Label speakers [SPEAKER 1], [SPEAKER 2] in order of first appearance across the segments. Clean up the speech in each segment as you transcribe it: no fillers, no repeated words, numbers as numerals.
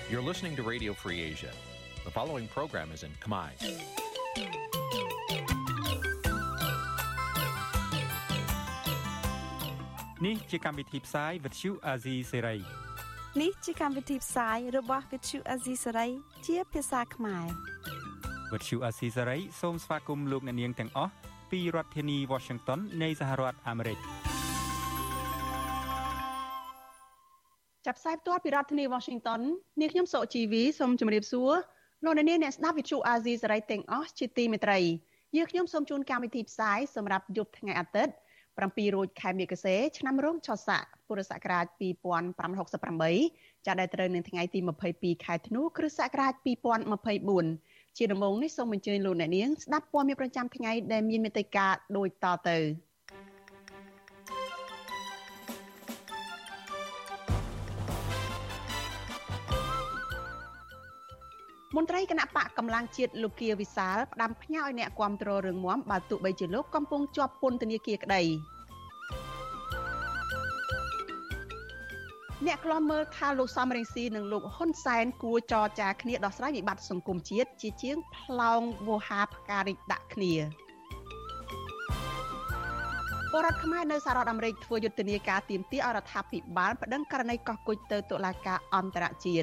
[SPEAKER 1] You're listening to Radio Free Asia. The following program is in Khmer.
[SPEAKER 2] Nǐ chi càm bi tiệp xáy vệt chiu a zì sáy.
[SPEAKER 3] Nǐ chi càm bi tiệp xáyរបស់វិទ្យុអាស៊ីសេរីជាភាសាខ្មែរ
[SPEAKER 2] វិទ្យុអាស៊ីសេរីសូមស្វាគមន៍លោកអ្នកនាងទាំងអស់ពីរដ្ឋធានី Washington នៃសហរដ្ឋអាមេរិក
[SPEAKER 4] ចាប់ផ្សាយផ្ទាល់ពីរដ្ឋធានី Washington នាងខ្ញុំសុជីវីសូមជម្រាបសួរលោកអ្នកនាងអ្នកស្ដាប់វិទ្យុអាស៊ីសេរីទាំងអស់ជាទីមេត្រីយើងខ្ញុំសូមជូនកម្មវិធីផ្សាយសម្រាប់យប់ថ្ងៃអាទិត្យ7រោចខែមិគសេឆ្នាំរោងឆស័កពុរសករាជ2568ចាប់ដែលត្រូវនៅថ្ងៃទី22ខែធ្នូគ្រិស្តសករាជ2024ជាដំបូងនេះសូមអញ្ជើញលោកអ្នកនាងស្ដាប់ព័ត៌មានប្រចាំថ្ងៃដែលមានមេត្តាដូចតទៅមន្ត្រីគណៈបកកម្លាំងជាតិលោកគៀវិសាលផ្ដាំផ្ញើឲ្យអ្នកគាំទ្ររឿងមាំបើទោះបីជាលោកកំពុងជាប់ពន្ធនាគារក្តីអ្នកខ្លាំមើលថាលោកសំរងស៊ីនិងលោកហ៊ុនសែនគួរចរចាគ្នាដោះស្រាយវិបត្តិសង្គមជាតិជាជាងផ្លោងវោហាផ្ការិចដាក់គ្នាបរដ្ឋខ្មែរនៅសហរដ្ឋអាមេរិកធ្វើយុទ្ធនាការទាមទារឲ្យរដ្ឋាភិបាលប្តឹងករណីកោះគុជទៅតុលាការអន្តរជាតិ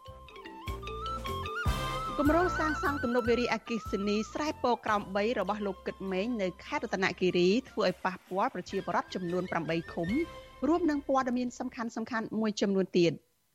[SPEAKER 4] គម្រោងសាងសង់ទំនប់វារីអគ្គិសនីស្រែពរក្រោម3របស់លោកគិតមេងនៅខេត្តរតនគិរីធ្វើឲ្យប៉ះពាល់ប្រជាពលរដ្ឋចំនួន8ឃុំរួមនឹងព័ត៌មានសំខាន់មួយចំនួនទៀត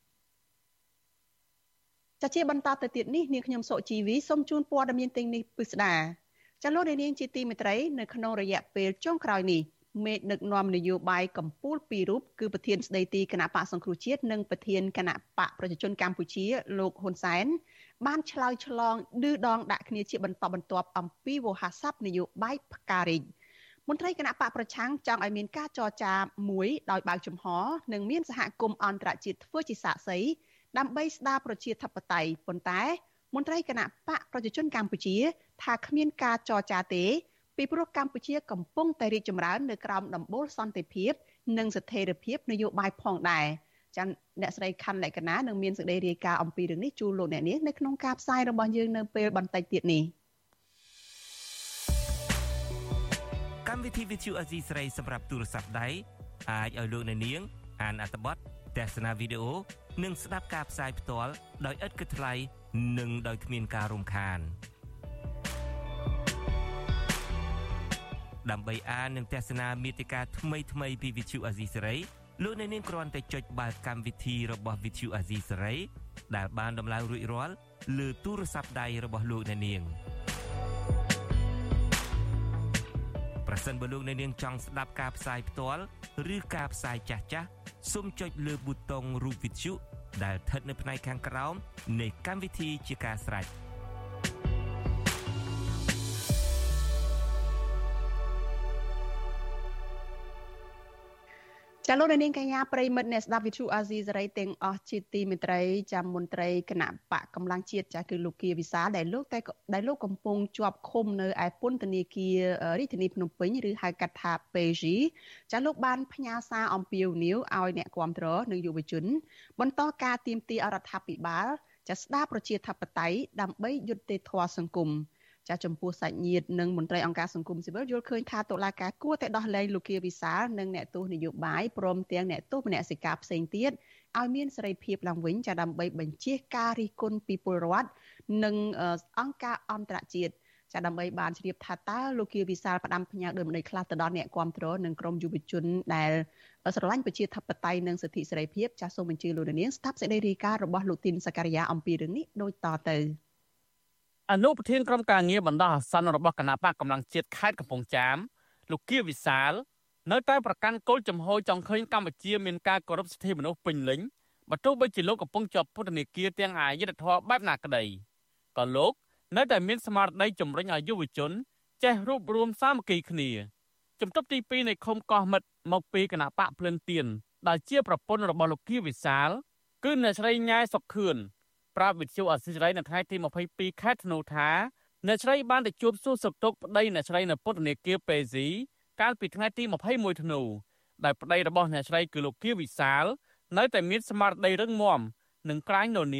[SPEAKER 4] ជាបន្តទៅទៀតនេះនាងខ្ញុំសុជីវីសូមជូនព័ត៌មានទាំងនេះពិស្ដាចាលោកនាងជាទីមេត្រីនៅក្នុងរយៈពេលចុងក្រោយនេះមេដឹកនាំនយោបាយកម្ពុជាពីររូបគឺប្រធានស្ដីទីគណៈបកសង្គ្រោះជាតិនិងប្រធានគណៈបកប្រជាជនកម្ពុជាលោកហ៊ុនសែនបានឆ្លើយឆ្លងឌឺដងដាក់គ្នាជាបន្តបន្ទាប់អំពីវោហារស័ព្ទនយោបាយផ្ការិចមន្ត្រីគណៈបកប្រឆាំងចង់ឲ្យមានការចរចាមួយដោយបើកចំហនិងមានសហគមន៍អន្តរជាតិធ្វើជាសាក្សីដើម្បីស្ដារប្រជាធិបតេយ្យប៉ុន្តែមន្ត្រីគណៈបកប្រជាជនកម្ពុជាថាគ្មានការចរចាទេពីព្រោះកម្ពុជាកំពុងតែរីកចម្រើននៅក្រោមដំបូលសន្តិភាពនិងស្ថិរភាពនយោបាយផងដែរចា៎អ្នកស្រីខណ្ឌលក្ខណានឹងមានសេចក្តីរាយការណ៍អំពីរឿងនេះជូនលោកអ្នកនាងនៅក្នុងការផ្សាយរបស់យើងនៅពេលបន្តិចទៀតនេះ
[SPEAKER 5] កម្មវិធី Vithu Azizi ស្រីសម្រាប់ទូរស័ព្ទដៃអាចឲ្យលោកអ្នកនាងអានអត្ថបទទស្សនាវីដេអូនិងស្ដាប់ការផ្សាយផ្ទាល់ដោយឥតគិតថ្លៃនិងដោយគ្មានការរំខានដើម្បីអាននិងទស្សនាមាតិកាថ្មីៗពី Vithu Azizi ស្រីលោកអ្នកនាងគ្រាន់តែចុចបាល់កម្មវិធីរបស់ Vithu Azizi ស្រីដែលបានដំឡើងរួចរាល់លើទូរស័ព្ទដៃរបស់លោកអ្នកនាងប្រសិនបើលោកអ្នកនាងចង់ស្ដាប់ការផ្សាយផ្ទាល់ឬការផ្សាយចាស់ៗសូមចុចលើប៊ូតុងរូបវិទ្យុដែលស្ថិតនៅផ្នែកខាងក្រោមនៃកម្មវិធីជាការស្រេច
[SPEAKER 4] ចាលោកនាងកញ្ញាប្រិមិត្តអ្នកស្ដាប់វិទ្យុអាស៊ីសេរីទាំងអស់ជាទីមេត្រីចាំមន្ត្រីគណៈបកកម្លាំងជាតិចាគឺលោកគៀវិសាលដែលលោកកំពុងជាប់ឃុំនៅឯពន្ធនាគាររាជធានីភ្នំពេញឬហៅកាត់ថា PG ចាលោកបានផ្ញើសារអំពាវនាវឲ្យអ្នកគាំទ្រនិងយុវជនបន្តការទាមទាររដ្ឋាភិបាលចាស្ដារប្រជាធិបតេយ្យដើម្បីយុត្តិធម៌សង្គមចាចំពោះសាច់ញាតិនិងមន្ត្រីអង្គការសង្គមស៊ីវិលយល់ឃើញថាតុលាការគួរតែដោះលែងលោកគៀវិសាលនិងអ្នកទោសនយោបាយព្រមទាំងអ្នកទោសមនសិការផ្សេងទៀតឲ្យមានសេរីភាពឡើងវិញចាដើម្បីបញ្ជៀសការរិះគន់ពីពលរដ្ឋនិងអង្គការអន្តរជាតិចាដើម្បីបានជ្រាបថាតើលោកគៀវិសាលផ្ដាំផ្ញើដោយម្ដេចខ្លះទៅដល់អ្នកគាំទ្រនិងក្រុមយុវជនដែលស្រឡាញ់ប្រជាធិបតេយ្យនិងសិទ្ធិសេរីភាពចាសូមអញ្ជើញលោកនាងស្ដាប់សេចក្តីរាយការណ៍របស់លោកទីនសកលយាអំពីរឿងនេះដូចតទៅ
[SPEAKER 6] អនុប្រធានក្រុមការងារបណ្ដោះអាសន្នរបស់គណៈបកកម្លាំងជាតិខេត្តកំពង់ចាមលោកគៀវិសាលនៅតែប្រកាន់គោលចំហចង់ឃើញកម្ពុជាមានការគោរពសិទ្ធិមនុស្សពេញលេញបើទោះបីជាលោកកំពុងជាប់ពន្ធនាគារទាំងអយុត្តិធម៌បែបណាក្តីក៏លោកនៅតែមានស្មារតីជំរុញឲ្យយុវជនចេះរួបរวมសាមគ្គីគ្នាជំទប់ទី2នៃឃុំកោះមិត្តមកពីគណៈបកភ្លឹងទៀនដែលជាប្រពន្ធរបស់លោកគៀវិសាលគឺអ្នកស្រីញ៉ែសុកខឿនប្រាប់វិទ្យុអាស៊ីសេរីនៅថ្ងៃទី22ខែធ្នូថាអ្នកស្រីបានទៅជួបសួរសុខទុក្ខប្តីអ្នកស្រីនៅពន្ធនាគារពេស៊ីកាលពីថ្ងៃទី21ធ្នូដែលប្តីរបស់អ្នកស្រីគឺលោកគៀវិសាលនៅតែមានស្មារតីរឹងមាំនិងក្រាញននៀល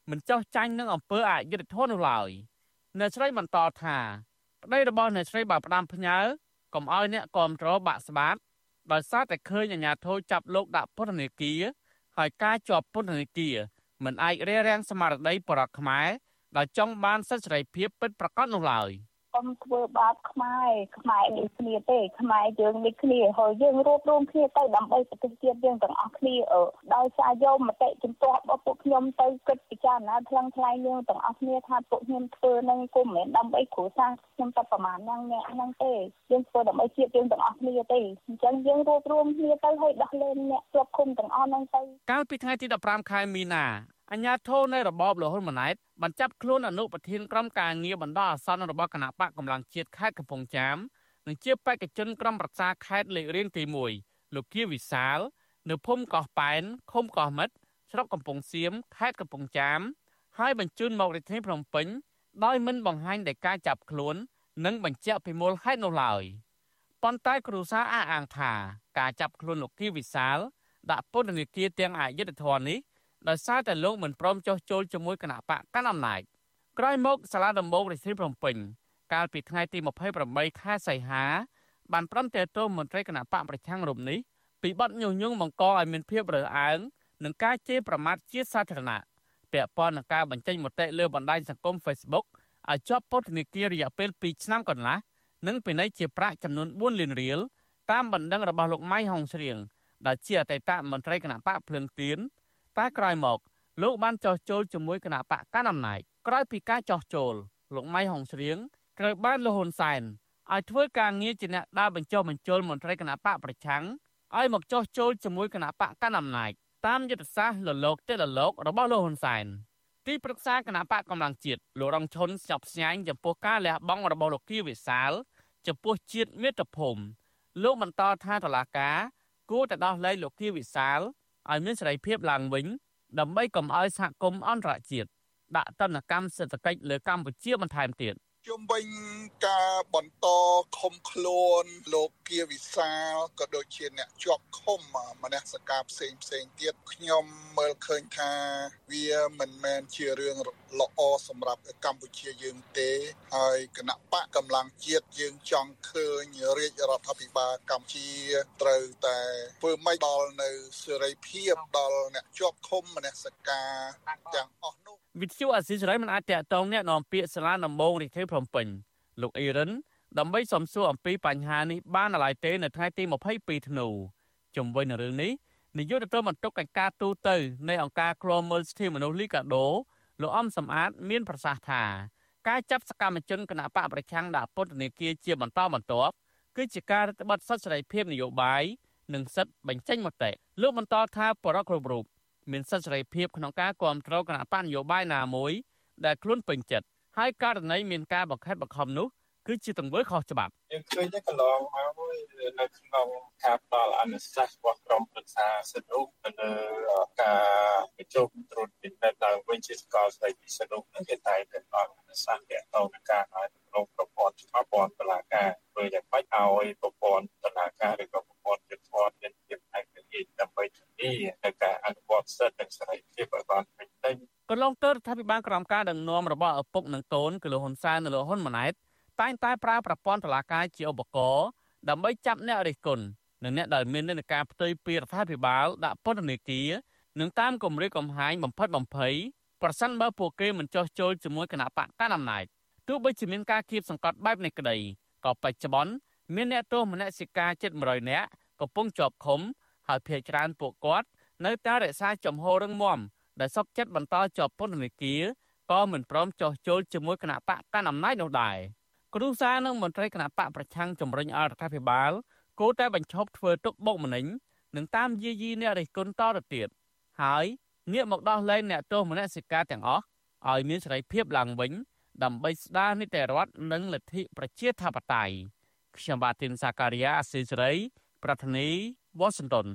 [SPEAKER 6] មិនចោះចាញ់នឹងអំពើអយុត្តិធម៌នោះឡើយអ្នកស្រីបន្តថាប្តីរបស់អ្នកស្រីបានផ្ដាំផ្ញើកុំឲ្យអ្នកគាំទ្របាក់ស្បាតដោយសារតែឃើញអាជ្ញាធរចាប់លោកដាក់ពន្ធនាគារហើយការជាប់ពន្ធនាគារមិនអាចរារាំងស្មារតីបរិបទខ្មែរដែលចង់បានសិទ្ធិសេរីភាពពិតប្រាកដនោះឡើយ
[SPEAKER 7] កុំធ្វើបាបខ្មែរនេះគ្នាទេខ្មែរយើងនេះគ្នាហើយយើងរួបរวมគ្នាទៅដើម្បីប្រទេសជាតិយើងទាំងអស់គ្នាដោយសារយកមតិជំទាស់របស់ពួកខ្ញុំទៅគិតពិចារណាថ្លឹងថ្លែងយើងទាំងអស់គ្នាថាពួកខ្ញុំធ្វើនឹងគុំមិនដើម្បីគ្រួសារខ្ញុំតែប្រមាណអ្នកហ្នឹងទេយើងធ្វើដើម្បីជាតិយើងទាំងអស់គ្នាទេអញ្ចឹងយើងរួបរวมគ្នាទៅឲ្យដោះលែងអ្នកជាប់ឃុំទាំងអស់ហ្នឹងទៅ
[SPEAKER 6] កាលពីថ្ងៃទី15ខែមីនាអាជ្ញាធរនៃរបបលហ៊ុនម៉ាណែតបានចាប់ខ្លួនអនុប្រធានក្រុមការងារបណ្ដោះអាសន្នរបស់គណៈបកកម្លាំងជាតិខេត្តកំពង់ចាមនិងជាបេក្ខជនក្រុមប្រឹក្សាខេត្តលេខរៀងទី1លោកគៀវិសាលនៅភូមិកោះប៉ែនឃុំកោះមិត្តស្រុកកំពង់សៀមខេត្តកំពង់ចាមហើយបញ្ជូនមករាជធានីភ្នំពេញដោយមិនបង្ហាញដោយការចាប់ខ្លួននិងបញ្ជាក់ពីមូលហេតុនោះឡើយប៉ុន្តែគ្រូសាអះអាងថាការចាប់ខ្លួនលោកគៀវិសាលដាក់ពន្ធនាគារទាំងអយុត្តិធម៌នេះដោយសារតែលោកមិនព្រមចុះចូលជាមួយគណៈបកកណ្ដាលអំណាចក្រោយមកសាលាដំបងរាជធានីភ្នំពេញកាលពីថ្ងៃទី28ខែសីហាបានប្រំទាទោសមន្ត្រីគណៈបកប្រឆាំងរូបនេះពីបទញុះញង់បង្កឲ្យមានភាពរើសអើងនិងការជេរប្រមាថជាសាធារណៈពាក់ព័ន្ធនឹងការបញ្ចេញមតិលើបណ្ដាញសង្គម Facebook ឲ្យជាប់ពន្ធនាគាររយៈពេល2ឆ្នាំកន្លះនិងពិន័យជាប្រាក់ចំនួន4លានរៀលតាមបណ្ដឹងរបស់លោកម៉ៃហុងស្រៀងដែលជាអតីតមន្ត្រីគណៈបកភ្លើងទៀនតែក្រោយមកលោកបានចោះចូលជាមួយគណៈបកកណ្ដាលអំណាចក្រោយពីការចោះចូលលោកម៉ៃហុងស្រៀងត្រូវបានលោកហ៊ុនសែនឲ្យធ្វើការងារជាអ្នកដើរបញ្ចុះបញ្ចូលមន្ត្រីគណៈបកប្រឆាំងឲ្យមកចោះចូលជាមួយគណៈបកកណ្ដាលអំណាចតាមយុទ្ធសាស្ត្រលលោកទេលលោករបស់លោកហ៊ុនសែនទីប្រឹក្សាគណៈបកកម្លាំងជាតិលោករងឈុនស្ញប់ស្ញែងចំពោះការលះបង់របស់លោកគៀវិសាលចំពោះជាតិមាតុភូមិលោកបន្តថាតុលាការគួរតែដោះលែងលោកគៀវិសាលឲ្យមានសេរីភាពឡើងវិញដើម្បីកុំឲ្យសហគមន៍អន្តរជាតិដាក់ទណ្ឌកម្មសេដ្ឋកិច្ចលើកម្ពុជាបន្ថែមទៀត
[SPEAKER 8] ជុំវិញការបន្តឃុំខ្លួនលោកគៀវិសាលក៏ដូចជាអ្នកជាប់ឃុំមនសិការផ្សេងទៀតខ្ញុំមើលឃើញថាវាមិនមែនជារឿងល្អសម្រាប់កម្ពុជាយើងទេហើយគណៈបកកម្លាំងជាតិយើងចង់ឃើញរាជរដ្ឋាភិបាលកម្ពុជាត្រូវតែធ្វើម៉េចដល់នៅសេរីភាពដល់អ្នកជាប់ឃុំមនសិការទាំងអស់នោះ
[SPEAKER 6] វិទ្យុអាស៊ីសេរីមិនអាចតាក់ទងអ្នកនាំពាក្យសាលាដំបងរាជធានីភ្នំពេញលោកអ៊ីរ៉ានដើម្បីសំសួរអំពីបញ្ហានេះបានឡើយទេនៅថ្ងៃទី22ធ្នូជំវិញនឹងរឿងនេះនាយកទទួលបន្ទុកកិច្ចការទូតនៃអង្គការឃ្លាំមើលសិទ្ធិមនុស្សលីកាដូលោកអំសំអាតមានប្រសាសន៍ថាការចាប់សកម្មជនគណបកប្រឆាំងដាក់ពន្ធនាគារជាបន្តបន្ទាប់គឺជាការរឹតបន្តឹងសិទ្ធិសេរីភាពនយោបាយនិងសិទ្ធិបញ្ចេញមតិលោកបន្តថាបរិបទគ្រប់រូបមានសិទ្ធិសេរីភាពក្នុងការគាំទ្រគណបកនយោបាយណាមួយដែលខ្លួនពេញចិត្តហើយករណីមានការបង្ខិតបង្ខំនោះគឺជាទង្វើខុសច្បាប់
[SPEAKER 9] យើងឃើញតែកន្លងមកនៅក្នុងការផ្ដល់អនុសាសន៍របស់ក្រមប្រឹក្សាសិទ្ធិមនុស្សនៅការប្រជុំត្រួតពិនិត្យឡើងវិញជាសកលស្ដីពីសិទ្ធិមនុស្សនឹងគេតែផ្ដល់អនុសាសន៍ទាក់ទងនឹងការឲ្យក្នុងប្រព័ន្ធច្បាប់តុលាការធ្វើយ៉ាងម៉េចឲ្យប្រព័ន្ធតុលាការឬក៏ប្រព័ន្ធយុត្តិធម៌មានភាពឯករាជ្យដើម្បីធានានៅការអនុវត្តសិទ្ធិនិងសេរីភាពឲ្យបានពេញលេញ
[SPEAKER 6] កន្លងទៅរដ្ឋាភិបាលក្រោមការដឹកនាំរបស់ឪពុកនិងកូនគឺលោកហ៊ុនសែននិងលោកហ៊ុនម៉ាណែតតែងតែប្រើប្រព័ន្ធតុលាការជាឧបករណ៍ដើម្បីចាប់អ្នករិះគន់និងអ្នកដែលមាននិន្នាការផ្ទុយពីរដ្ឋាភិបាលដាក់ពន្ធនាគារនិងតាមគម្រាមកំហែងបំផិតបំភ័យប្រសិនបើពួកគេមិនចោះចូលជាមួយគណៈបកកណ្ដាលអំណាចទោះបីជាមានការគៀបសង្កត់បែបនេះក្តីក៏បច្ចុប្បន្នមានអ្នកទោសមនសិការជិត100នាក់កំពុងជាប់ឃុំហើយភាគច្រើនពួកគាត់នៅតែរក្សាជំហររឹងមាំដែលសុខចិត្តបន្តជាប់ពន្ធនាគារក៏មិនព្រមចោះចូលជាមួយគណៈបកកណ្ដាលអំណាចនោះដែរគ្រូសានិងមន្ត្រីគណៈបកប្រឆាំងជំរុញឲ្យរដ្ឋាភិបាលគួរតែបញ្ឈប់ធ្វើទុកបុកម្នេញនិងតាមយាយីអ្នករិះគន់តទៅទៀតហើយងាកមកដោះលែងអ្នកទោសមនសិការទាំងអស់ឲ្យមានសេរីភាពឡើងវិញដើម្បីស្ដារនីតិរដ្ឋនិងលទ្ធិប្រជាធិបតេយ្យខ្ញុំបាទទីនសាការីយ៉ាអស៊ីសេរីប្រធានាធិបតី Washington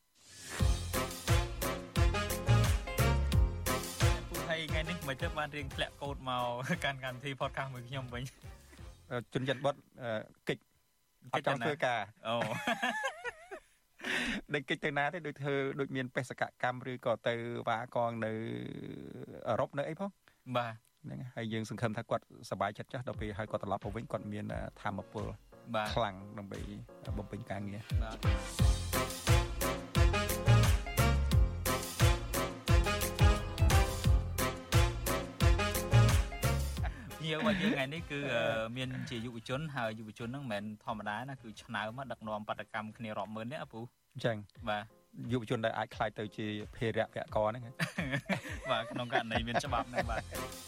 [SPEAKER 10] ថ្ងៃនេះមិនទៅបានរៀងធ្លាក់កូដមកកាន់កម្មវិធី podcast មួយខ្ញុំវិញ
[SPEAKER 2] ជនជាតិបុតកិច្ចអត់ចង់ធ្វើការ
[SPEAKER 10] អូ
[SPEAKER 2] ដូចគេទៅណាទេដូចធ្វើដូចមានបេសកកម្មឬក៏ទៅវ៉ាកងនៅអឺរ៉ុបនៅអីផង
[SPEAKER 10] បាទ
[SPEAKER 2] ហ្នឹងហើយយើងសង្ឃឹមថាគាត់សប្បាយចិត្តចាស់ដល់ពេលហើយគាត់ត្រឡប់មកវិញគាត់មានធម៌ពលខ្លាំងដើម្បីបំពេញការងារ
[SPEAKER 10] បាទយើងមកយើងថ្ងៃនេះគឺមានជាយុវជនហើយយុវជនហ្នឹងមិនមែនធម្មតាណាគឺឆ្នើមដឹកនាំបដកម្មគ្នារាប់ម៉ឺននេះអពូ
[SPEAKER 2] អញ្ចឹង
[SPEAKER 10] បាទ
[SPEAKER 2] យុវជនដែលអាចខ្លាយទៅជាភារៈវគ្គហ្នឹង
[SPEAKER 10] បាទក្នុងករណីមានច្បាប់ហ្នឹងបាទ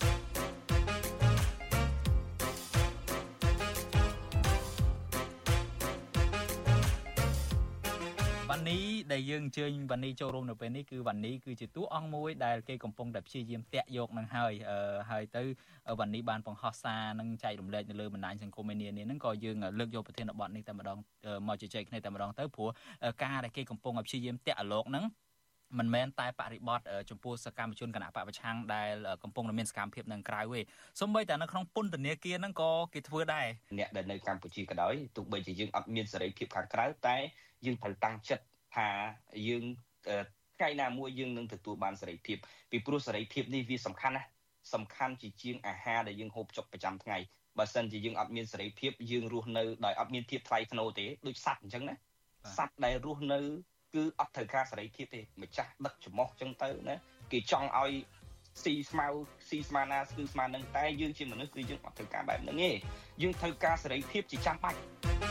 [SPEAKER 10] វ៉ានីដែលយើងអញ្ជើញវ៉ានីចូលរួមនៅពេលនេះគឺវ៉ានីគឺជាតួអង្គមួយដែលគេកំពុងតែព្យាយាមតាក់យកនឹងហើយទៅវ៉ានីបានបង្ហោះសារនឹងចែករំលែកនៅលើបណ្ដាញសង្គមនានាហ្នឹងក៏យើងលើកយកប្រធានបទនេះតែម្ដងមកជជែកគ្នាតែម្ដងទៅព្រោះការដែលគេកំពុងព្យាយាមតាក់អាឡូកហ្នឹងមិនមែនតែបរិបទចំពោះសកម្មជនគណៈបកប្រឆាំងដែលកំពុងតែមានសកម្មភាពនៅក្រៅទេសូម្បីតែនៅក្នុងពន្ធនាគារហ្នឹងក៏គេធ្វើដែរ
[SPEAKER 11] អ្នកដែលនៅកម្ពុជាក៏ដោយទោះបីជាយើងអត់មានសេរីភាពខាងក្រៅតែយើងត្រូវតាំងចិត្តថាយើងថ្ងៃណាមួយយើងនឹងទទួលបានសេរីភាពពីព្រោះសេរីភាពនេះវាសំខាន់ណាស់សំខាន់ជាងអាហារដែលយើងហូបចុកប្រចាំថ្ងៃបើសិនជាយើងអត់មានសេរីភាពយើងរស់នៅដោយអត់មានភាពថ្លៃថ្នូរទេដូចសត្វអញ្ចឹងណាសត្វដែលរស់នៅគឺអត់ត្រូវការសេរីភាពទេម្ចាស់ដឹកចំោះអញ្ចឹងទៅណាគេចង់ឲ្យស៊ីស្មាណាគឺស្មានឹងតែយើងជាមនុស្សគឺយើងអត់ត្រូវការបែបហ្នឹងទេយើងត្រូវការសេរីភាពជាចាំបាច់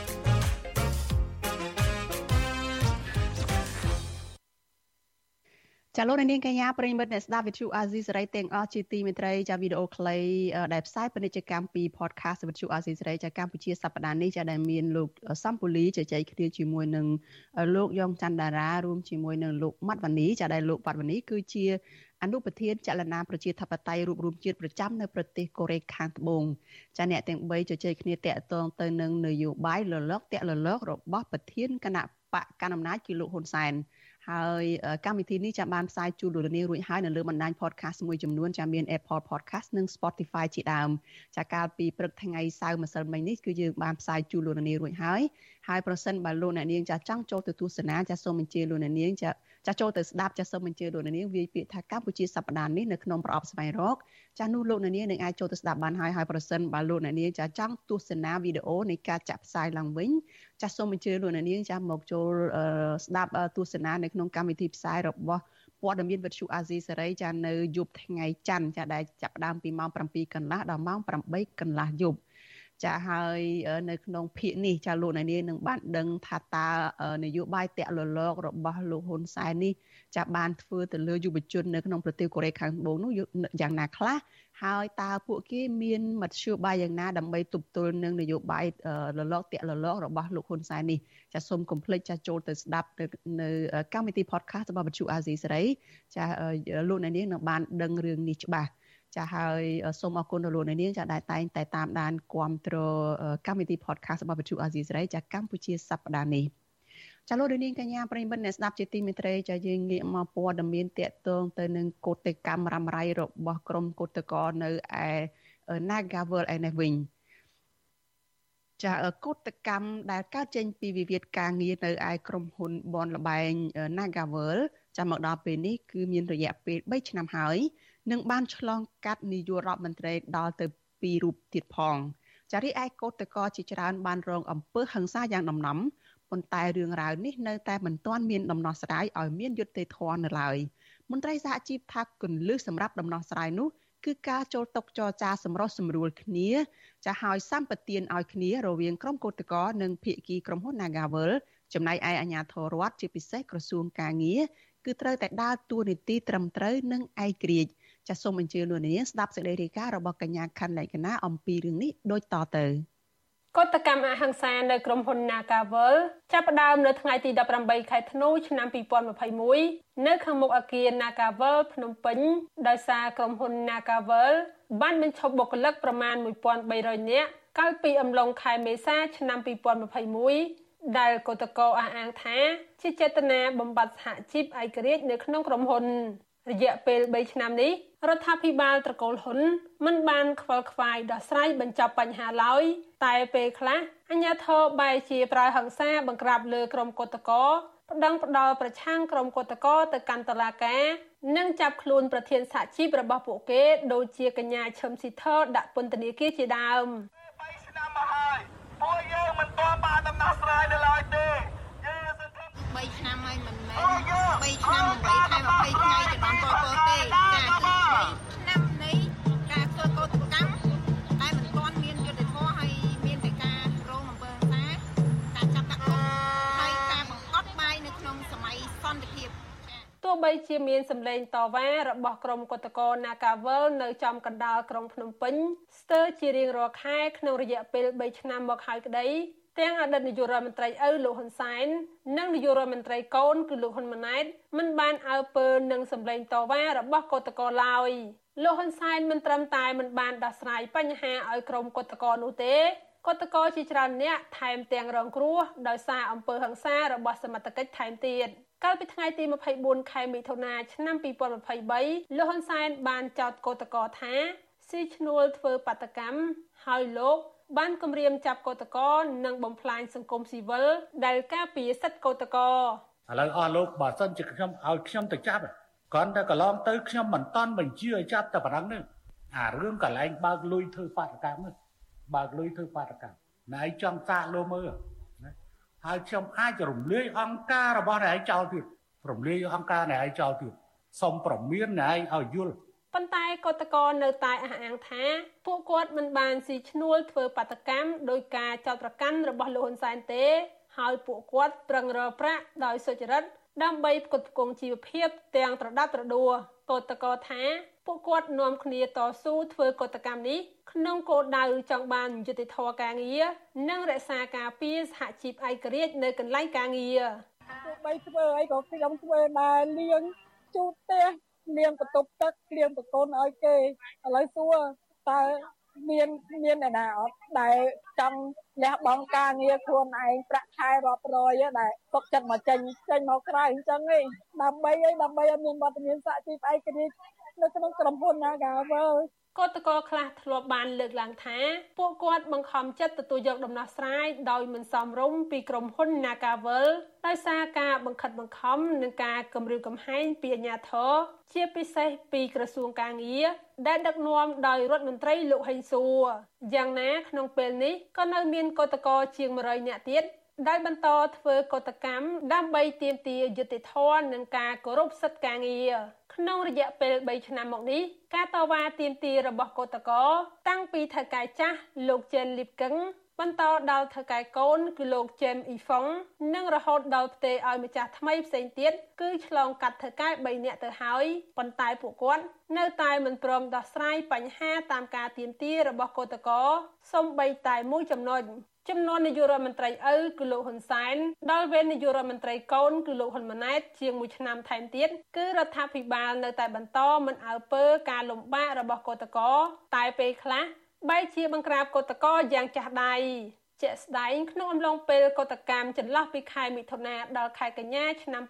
[SPEAKER 4] ចាលោកនាងកញ្ញាប្រិយមិត្តអ្នកស្ដាប់វិទ្យុអាស៊ីសេរីទាំងអស់ជាទីមេត្រីចាវីដេអូខ្លីដែលផ្សាយពាណិជ្ជកម្មពី podcast វិទ្យុអាស៊ីសេរីចាកម្ពុជាសប្តាហ៍នេះចាដែលមានលោកសំពូលីជជែកគ្នាជាមួយនឹងលោកយ៉ងច័ន្ទតារារួមជាមួយនឹងលោកម៉ាត់វ៉ានីចាដែលលោកម៉ាត់វ៉ានីគឺជាអនុប្រធានចលនាប្រជាធិបតេយ្យរួបរวมជាតិប្រចាំនៅប្រទេសកូរ៉េខាងត្បូងចាអ្នកទាំង3ជជែកគ្នាតាក់ទងទៅនឹងនយោបាយលលកតាក់លលករបស់ប្រធានគណៈបកកណ្ដាលអំណាចគឺលោកហ៊ុនសែនហើយកម្មវិធីនេះចាំបានផ្សាយជូនលោកនាងរួចហើយនៅលើបណ្ដាញ podcast មួយចំនួនចាំមាន Apple Podcast និង Spotify ជាដើមចាកាលពីព្រឹកថ្ងៃសៅរ៍ម្សិលមិញនេះគឺយើងបានផ្សាយជូនលោកនាងរួចហើយប្រសិនបើលោកអ្នកនាងចាចង់ចូលទៅទស្សនាចាសូមអញ្ជើញលោកអ្នកនាងចាចូលទៅស្ដាប់ចាសូមអញ្ជើញលោកអ្នកនាងវាយពាក្យថាកម្ពុជាសប្តាហ៍នេះនៅក្នុងប្រអប់ស្វែងរកចានោះលោកអ្នកនាងនឹងអាចចូលទៅស្ដាប់បានហើយប្រសិនបើលោកអ្នកនាងចាចង់ទស្សនាវីដេអូនៃការចាក់ផ្សាយឡើងវិញចាសូមអញ្ជើញលោកអ្នកនាងចាមកចូលស្ដាប់ទស្សនានៅក្នុងកម្មវិធីផ្សាយរបស់ព័ត៌មានវិទ្យុអាស៊ីសេរីចានៅយប់ថ្ងៃច័ន្ទចាដែលចាប់ផ្ដើមពីម៉ោង 7 កន្លះដល់ម៉ោង 8 កន្លះយប់ចាហើយនៅក្នុងភាគនេះចាលោកអ្នកនាងនឹងបានដឹងថាតើនយោបាយតាក់លលករបស់លោកហ៊ុនសែននេះចាបានធ្វើទៅលើយុវជននៅក្នុងប្រទេសកូរ៉េខាងត្បូងនោះយ៉ាងណាខ្លះហើយតើពួកគេមានមធ្យោបាយយ៉ាងណាដើម្បីទប់ទល់នឹងនយោបាយលលកតាក់លលករបស់លោកហ៊ុនសែននេះចាសូមកុំភ្លេចចាចូលទៅស្ដាប់នៅកម្មវិធី podcast របស់វិទ្យុអាស៊ីសេរីចាលោកអ្នកនាងនឹងបានដឹងរឿងនេះច្បាស់ចាហើយសូមអរគុណដល់លោកអ្នកនាងចាដែលតែងតែតាមដានគាំទ្រកម្មវិធី podcast របស់វិទ្យុអាស៊ីសេរីចាកម្ពុជាសប្តាហ៍នេះចាលោកនាងកញ្ញាប្រិយមិត្តអ្នកស្ដាប់ជាទីមេត្រីចាយើងងាកមកព័ត៌មានតាក់ទងទៅនឹងកោតកម្មរ៉ាំរ៉ៃរបស់ក្រុមកោតក្រនៅឯ Nagawal ឯនេះវិញចាកោតកម្មដែលកើតចេញពីវិវាទការងារនៅឯក្រុមហ៊ុនបនលបែង Nagawal ចាំមកដល់ពេលនេះគឺមានរយៈពេល3ឆ្នាំហើយនឹងបានឆ្លងកាត់នាយករដ្ឋមន្ត្រីដល់ទៅ2រូបទៀតផងចារីឯកោតក្រជាច្រើនបានរងអំពើហិង្សាយ៉ាងដំណំប៉ុន្តែរឿងរ៉ាវនេះនៅតែមិនទាន់មានដំណោះស្រាយឲ្យមានយុត្តិធម៌នៅឡើយមន្ត្រីសហជីពថាគន្លឹះសម្រាប់ដំណោះស្រាយនោះគឺការចូលតុចរចាសម្រុះសម្រួលគ្នាចាឲ្យសម្បទានឲ្យគ្នារវាងក្រុមកោតក្រនិងភាគីក្រុមហ៊ុន Nagawal ចំណែកឯអាជ្ញាធររដ្ឋជាពិសេសក្រសួងកាងារគឺត្រូវតែដើរតួនាទីត្រឹមត្រូវនិងឯករាជ្យចាសូមអញ្ជើញលោកនាងស្ដាប់សេចក្តីរាយការណ៍របស់កញ្ញាខណ្ឌលក្ខណាអំពីរឿងនេះដូចតទៅ
[SPEAKER 12] កតកម្មអហិង្សានៅក្រុមហ៊ុន Nagawal ចាប់ផ្ដើមនៅថ្ងៃទី18ខែធ្នូឆ្នាំ2021នៅខាងមុខអគារ Nagawal ភ្នំពេញដោយសារក្រុមហ៊ុន Nagawal បានបញ្ឈប់បុគ្គលិកប្រមាណ 1300 នាក់កាលពីអំឡុងខែមេសាឆ្នាំ2021ដែលកតកអះអាងថាជាចេតនាបំបត្តិសហជីពឯករាជ្យនៅក្នុងក្រុមហ៊ុនរយៈពេល3ឆ្នាំនេះរដ្ឋាភិបាលត្រកូលហ៊ុនមិនបានខ្វល់ខ្វាយដោះស្រាយបញ្ចប់បញ្ហាឡើយតែពេលខ្លះអាជ្ញាធរបែរជាប្រើហិង្សាបង្ក្រាបលើក្រុមកោតក្រប្តឹងផ្ដាល់ប្រឆាំងក្រុមកោតក្រទៅកាន់តុលាការនិងចាប់ខ្លួនប្រធានសហជីពរបស់ពួកគេដូចជាកញ្ញាឈឹមស៊ីធដាក់ពន្ធនាគារជាដើម
[SPEAKER 13] 3ឆ្នាំមកហើយពួកយើងមិនទាន់បានដំណោះស្រាយនៅឡើយទេ
[SPEAKER 14] 3ឆ្នាំហើយមិនមែន3ឆ្នាំ8ខែ20ថ្ងៃចំនួនពលពលទេចាគឺឆ្នាំនេះការធ្វើកោតកម្មតែមិនទាន់មានយុត្តិធម៌ហើយមានតែការរងអំពើហិង្សាការចាប់ដាក់គុកហើយការបង្កប់បាយនៅក្នុងសម័យសន្តិភាព
[SPEAKER 12] ទោះបីជាមានសម្លេងតវ៉ារបស់ក្រុមកោតក្រ Nagawal នៅចំកណ្ដាលក្រុងភ្នំពេញស្ទើរជារៀងរាល់ខែក្នុងរយៈពេល3ឆ្នាំមកហើយក្តីទាំងអតីតនាយករដ្ឋមន្ត្រីឪលោកហ៊ុនសែននិងនាយករដ្ឋមន្ត្រីកូនគឺលោកហ៊ុនម៉ាណែតមិនបានអើពើនឹងសម្លេងតវ៉ារបស់កោតក្រឡើយលោកហ៊ុនសែនមិនត្រឹមតែមិនបានដោះស្រាយបញ្ហាឲ្យក្រុមកោតក្រនោះទេកោតក្រជាច្រើនអ្នកថែមទាំងរងគ្រោះដោយសារអំពើហិង្សារបស់សមត្ថកិច្ចថែមទៀតកាលពីថ្ងៃទី24ខែមិថុនាឆ្នាំ2023លោកហ៊ុនសែនបានចោទកោតក្រថាស៊ីឈ្នួលធ្វើបាតកម្មហើយលោកបានគម្រាមចាប់កោតក្រនិងបំផ្លាញសង្គមស៊ីវិលដែលការពារសិទ្ធិកោតក្រ
[SPEAKER 15] ឥឡូវអស់លោកបើសិនជាខ្ញុំឲ្យខ្ញុំទៅចាប់គ្រាន់តែកន្លងទៅខ្ញុំមិនតាន់បញ្ជាឲ្យចាប់តែប៉ុណ្ណឹងទេអារឿងកន្លែងបើកលុយធ្វើបាតកម្មនេះបើកលុយធ្វើបាតកម្មណែឯងចង់សាកលោមើលណាហើយខ្ញុំអាចរំលាយអង្គការរបស់អ្នកឯងចោលទៀតរំលាយអង្គការអ្នកឯងចោលទៀតសូមប្រមានអ្នកឯងឲ្យយល់
[SPEAKER 12] ប៉ុន្តែកោតក្រនៅតែអះអាងថាពួកគាត់មិនបានស៊ីឈ្នួលធ្វើបាតកម្មដោយការចោទប្រកាន់របស់លោកហ៊ុនសែនទេហើយពួកគាត់ប្រឹងរកប្រាក់ដោយសុចរិតដើម្បីផ្គត់ផ្គង់ជីវភាពទាំងត្រដាប់ត្រដួលកោតក្រថាពួកគាត់នាំគ្នាតស៊ូធ្វើកោតកម្មនេះក្នុងគោលដៅចង់បានយុត្តិធម៌ការងារនិងរក្សាការពារសហជីពឯករាជ្យនៅកន្លែងការងារ
[SPEAKER 16] ទោះបីធ្វើអីក៏ខ្ញុំធ្វើដែរលៀងជូតផ្ទះលៀងបន្ទប់ទឹកលៀងបកូនឲ្យគេឥឡូវសួរតើមានអ្នកណាអត់ដែលចង់លះបង់ការងារខ្លួនឯងប្រាក់ខែរាប់រយដែលទុកចិត្តមកចេញមកក្រៅអញ្ចឹងឯងដើម្បីឲ្យមានវត្តមានសហជីពឯករាជ្យនៅក្នុងក្រុមហ៊ុន Nagawal
[SPEAKER 12] កោតក្រខ្លះធ្លាប់បានលើកឡើងថាពួកគាត់បង្ខំចិត្តទទួលយកដំណោះស្រាយដោយមិនសមរម្យពីក្រុមហ៊ុន Nagawal ដោយសារការបង្ខិតបង្ខំនិងការគំរាមកំហែងពីអាជ្ញាធរជាពិសេសពីក្រសួងការងារដែលដឹកនាំដោយរដ្ឋមន្ត្រីលោកហេងសួរយ៉ាងណាក្នុងពេលនេះក៏នៅមានកោតក្រជាង100នាក់ទៀតដែលបន្តធ្វើកោតកម្មដើម្បីទាមទារយុត្តិធម៌និងការគោរពសិទ្ធិការងារក្នុងរយៈពេល3ឆ្នាំមកនេះការតវ៉ាទាមទាររបស់កោតក្រតាំងពីថៅកែចាស់លោកជេនលីបកឹងបន្តដល់ថៅកែកូនគឺលោកជេមអ៊ីហ្វុងនិងរហូតដល់ផ្ទេរឲ្យម្ចាស់ថ្មីផ្សេងទៀតគឺឆ្លងកាត់ថៅកែ3នាក់ទៅហើយប៉ុន្តែពួកគាត់នៅតែមិនព្រមដោះស្រាយបញ្ហាតាមការទាមទាររបស់កោតក្រសូម្បីតែមួយចំណុចចំនួននាយករដ្ឋមន្ត្រីឪគឺលោកហ៊ុនសែនដល់វេននាយករដ្ឋមន្ត្រីកូនគឺលោកហ៊ុនម៉ាណែតជាង1ឆ្នាំថែមទៀតគឺរដ្ឋាភិបាលនៅតែបន្តមិនអើពើការលំបាករបស់កោតក្រតែពេលខ្លះបែរជាបង្ក្រាបកោតក្រយ៉ាងចាស់ដៃជាក់ស្ដែងក្នុងអំឡុងពេលកោតកម្មចន្លោះពីខែមិថុនាដល់ខែកញ្ញាឆ្នាំ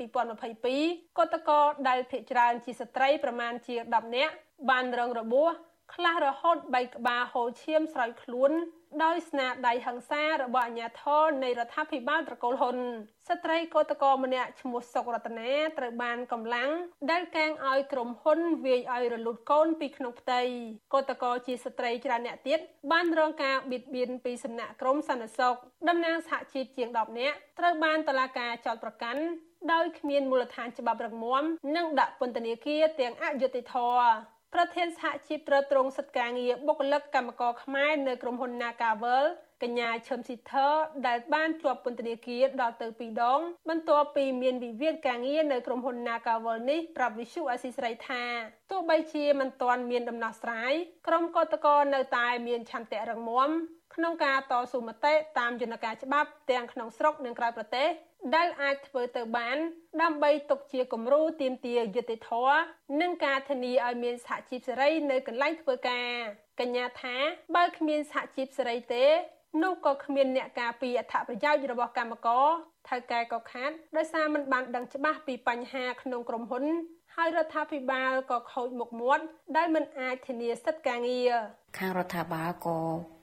[SPEAKER 12] 2022កោតក្រដែលភាគច្រើនជាស្ត្រីប្រមាណជា10នាក់បានរងរបួសខ្លះរហូតបែកក្បាលហូរឈាមស្រោចខ្លួនដោយស្នាដៃហិង្សារបស់អាជ្ញាធរនៃរដ្ឋាភិបាលត្រកូលហ៊ុនស្ត្រីកោតក្រម្នាក់ឈ្មោះសុករតនាត្រូវបានកម្លាំងដែលកាងឲ្យក្រុមហ៊ុនវាយឲ្យរលូតកូនពីក្នុងផ្ទៃកោតក្រជាស្ត្រីច្រើនអ្នកទៀតបានរងការបៀតបៀនពីសំណាក់ក្រុមសន្តិសុខតំណាងសហជីពជាង10នាក់ត្រូវបានតុលាការចោទប្រកាន់ដោយគ្មានមូលដ្ឋានច្បាប់រឹងមាំនិងដាក់ពន្ធនាគារទាំងអយុត្តិធម៌ប្រធានសហជីពត្រួតត្រងសិទ្ធិការងារបុគ្គលិកកម្មករខ្មែរនៅក្រុមហ៊ុន Nagawal កញ្ញាឈឹមស៊ីធដែលបានជាប់ពន្ធនាគារដល់ទៅ2ដងបន្ទាប់ពីមានវិវាទការងារនៅក្រុមហ៊ុន Nagawal នេះប្រាប់វិទ្យុអាស៊ីសេរីថាទោះបីជាមិនទាន់មានដំណោះស្រាយក្រុមកោតក្រនៅតែមានឆន្ទៈរឹងមាំក្នុងការតស៊ូមតិតាមយន្តការច្បាប់ទាំងក្នុងស្រុកនិងក្រៅប្រទេសដែលអាចធ្វើទៅបានដើម្បីទុកជាគំរូទាមទារយុត្តិធម៌និងការធានាឲ្យមានសហជីពសេរីនៅកន្លែងធ្វើការកញ្ញាថាបើគ្មានសហជីពសេរីទេនោះក៏គ្មានអ្នកការពារអត្ថប្រយោជន៍របស់កម្មករថៅកែក៏ខាតដោយសារមិនបានដឹងច្បាស់ពីបញ្ហាក្នុងក្រុមហ៊ុនហើយរដ្ឋាភិបាលក៏ខូចមុខមាត់ដែលមិនអាចធានាសិទ្ធិការងារ
[SPEAKER 17] ខាងរដ្ឋាភិបាលក៏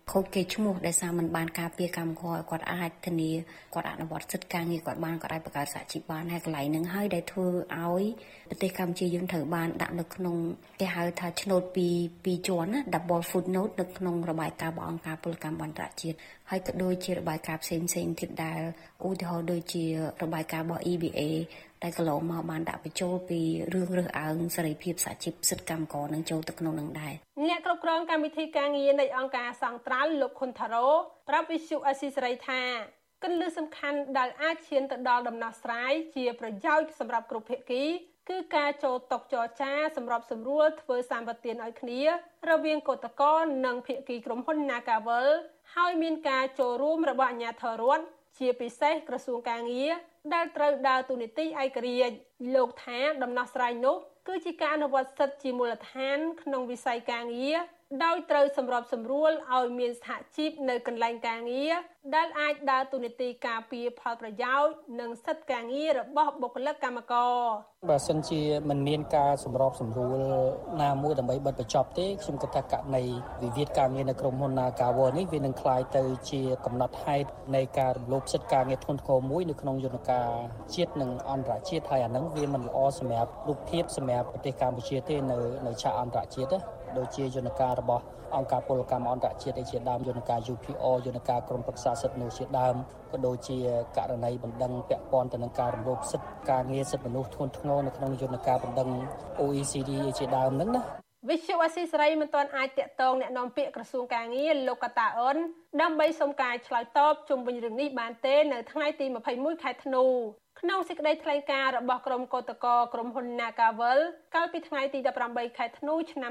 [SPEAKER 17] ខូចគេឈ្មោះដែលសារមិនបានការពារកម្មករគាត់អាចធានាគាត់អនុវត្តសិទ្ធិការងារគាត់បានគាត់អាចបង្កើតសហជីពបានហើយកន្លែងហ្នឹងហើយដែលធ្វើឲ្យប្រទេសកម្ពុជាយើងត្រូវបានដាក់នៅក្នុងគេហៅថាឆ្នោតពីរជាន់ណា double footnote នៅក្នុងរបាយការណ៍របស់អង្គការពលកម្មអន្តរជាតិហើយក៏ដូចជារបាយការណ៍ផ្សេងទៀតដែលឧទាហរណ៍ដូចជារបាយការណ៍របស់ EBA ដែលកន្លងមកបានដាក់បញ្ចូលពីរឿងរើសអើងសេរីភាពសហជីពសិទ្ធិកម្មករនឹងចូលទៅក្នុងនឹងដែរ
[SPEAKER 12] អ្នកគ្រប់គ្រងកម្មវិធីការងារនៃអង្គការសង្ត្រាល់លោកខុនថារ៉ូប្រាប់វិទ្យុអស៊ីសេរីថាគន្លឹះសំខាន់ដែលអាចឈានទៅដល់ដំណោះស្រាយជាប្រយោជន៍សម្រាប់គ្រប់ភាគីគឺការចូលតុចរចាសម្របសម្រួលធ្វើសម្បទានឲ្យគ្នារវាងគឧតកោនិងភាគីក្រុមហ៊ុន Nagavel ហើយមានការចូលរួមរបស់អាជ្ញាធររដ្ឋជាពិសេសក្រសួងការងារដែលត្រូវដើរតួនាទីឯករាជ្យលោកថាដំណោះស្រាយនោះគឺជាការអនុវត្តសិទ្ធិជាមូលដ្ឋានក្នុងវិស័យការងារដោយត្រូវសម្របសម្រួលឲ្យមានសហជីពនៅកន្លែងការងារដែលអាចដើរតួនាទីការពារផលប្រយោជន៍និងសិទ្ធិការងាររបស់បុគ្គលិកកម្មករ
[SPEAKER 18] បើសិនជាមិនមានការសម្របសម្រួលណាមួយដើម្បីបិទបញ្ចប់ទេខ្ញុំគិតថាករណីវិវាទការងារនៅក្រុមហ៊ុន Nagavel នេះវានឹងក្លាយទៅជាកំណត់ហេតុនៃការរំលោភសិទ្ធិការងារធ្ងន់ធ្ងរមួយនៅក្នុងយន្តការជាតិនិងអន្តរជាតិហើយអានឹងវាមិនល្អសម្រាប់រូបភាពសម្រាប់ប្រទេសកម្ពុជាទេនៅឆាកអន្តរជាតិដូចជាយន្តការរបស់អង្គការពលកម្មអន្តរជាតិជាដើមយន្តការ UPR យន្តការក្រុមប្រឹក្សាសិទ្ធិមនុស្សជាដើមក៏ដូចជាករណីបណ្ដឹងពាក់ព័ន្ធទៅនឹងការរំលោភសិទ្ធិការងារសិទ្ធិមនុស្សធ្ងន់ធ្ងរនៅក្នុងយន្តការបណ្ដឹង OECD ជាដើមហ្នឹងណា
[SPEAKER 12] វិទ្យុអស៊ីសេរីមិនទាន់អាចតាក់ទងអ្នកនាំពាក្យក្រសួងការងារលោកកតាអុនដើម្បីសុំការឆ្លើយតបជុំវិញរឿងនេះបានទេនៅថ្ងៃទី21ខែធ្នូក្នុងសេចក្តីថ្លែងការណ៍របស់ក្រុមគឧតកោក្រុមហ៊ុន Nagavel កាលពីថ្ងៃទី18ខែធ្នូឆ្នាំ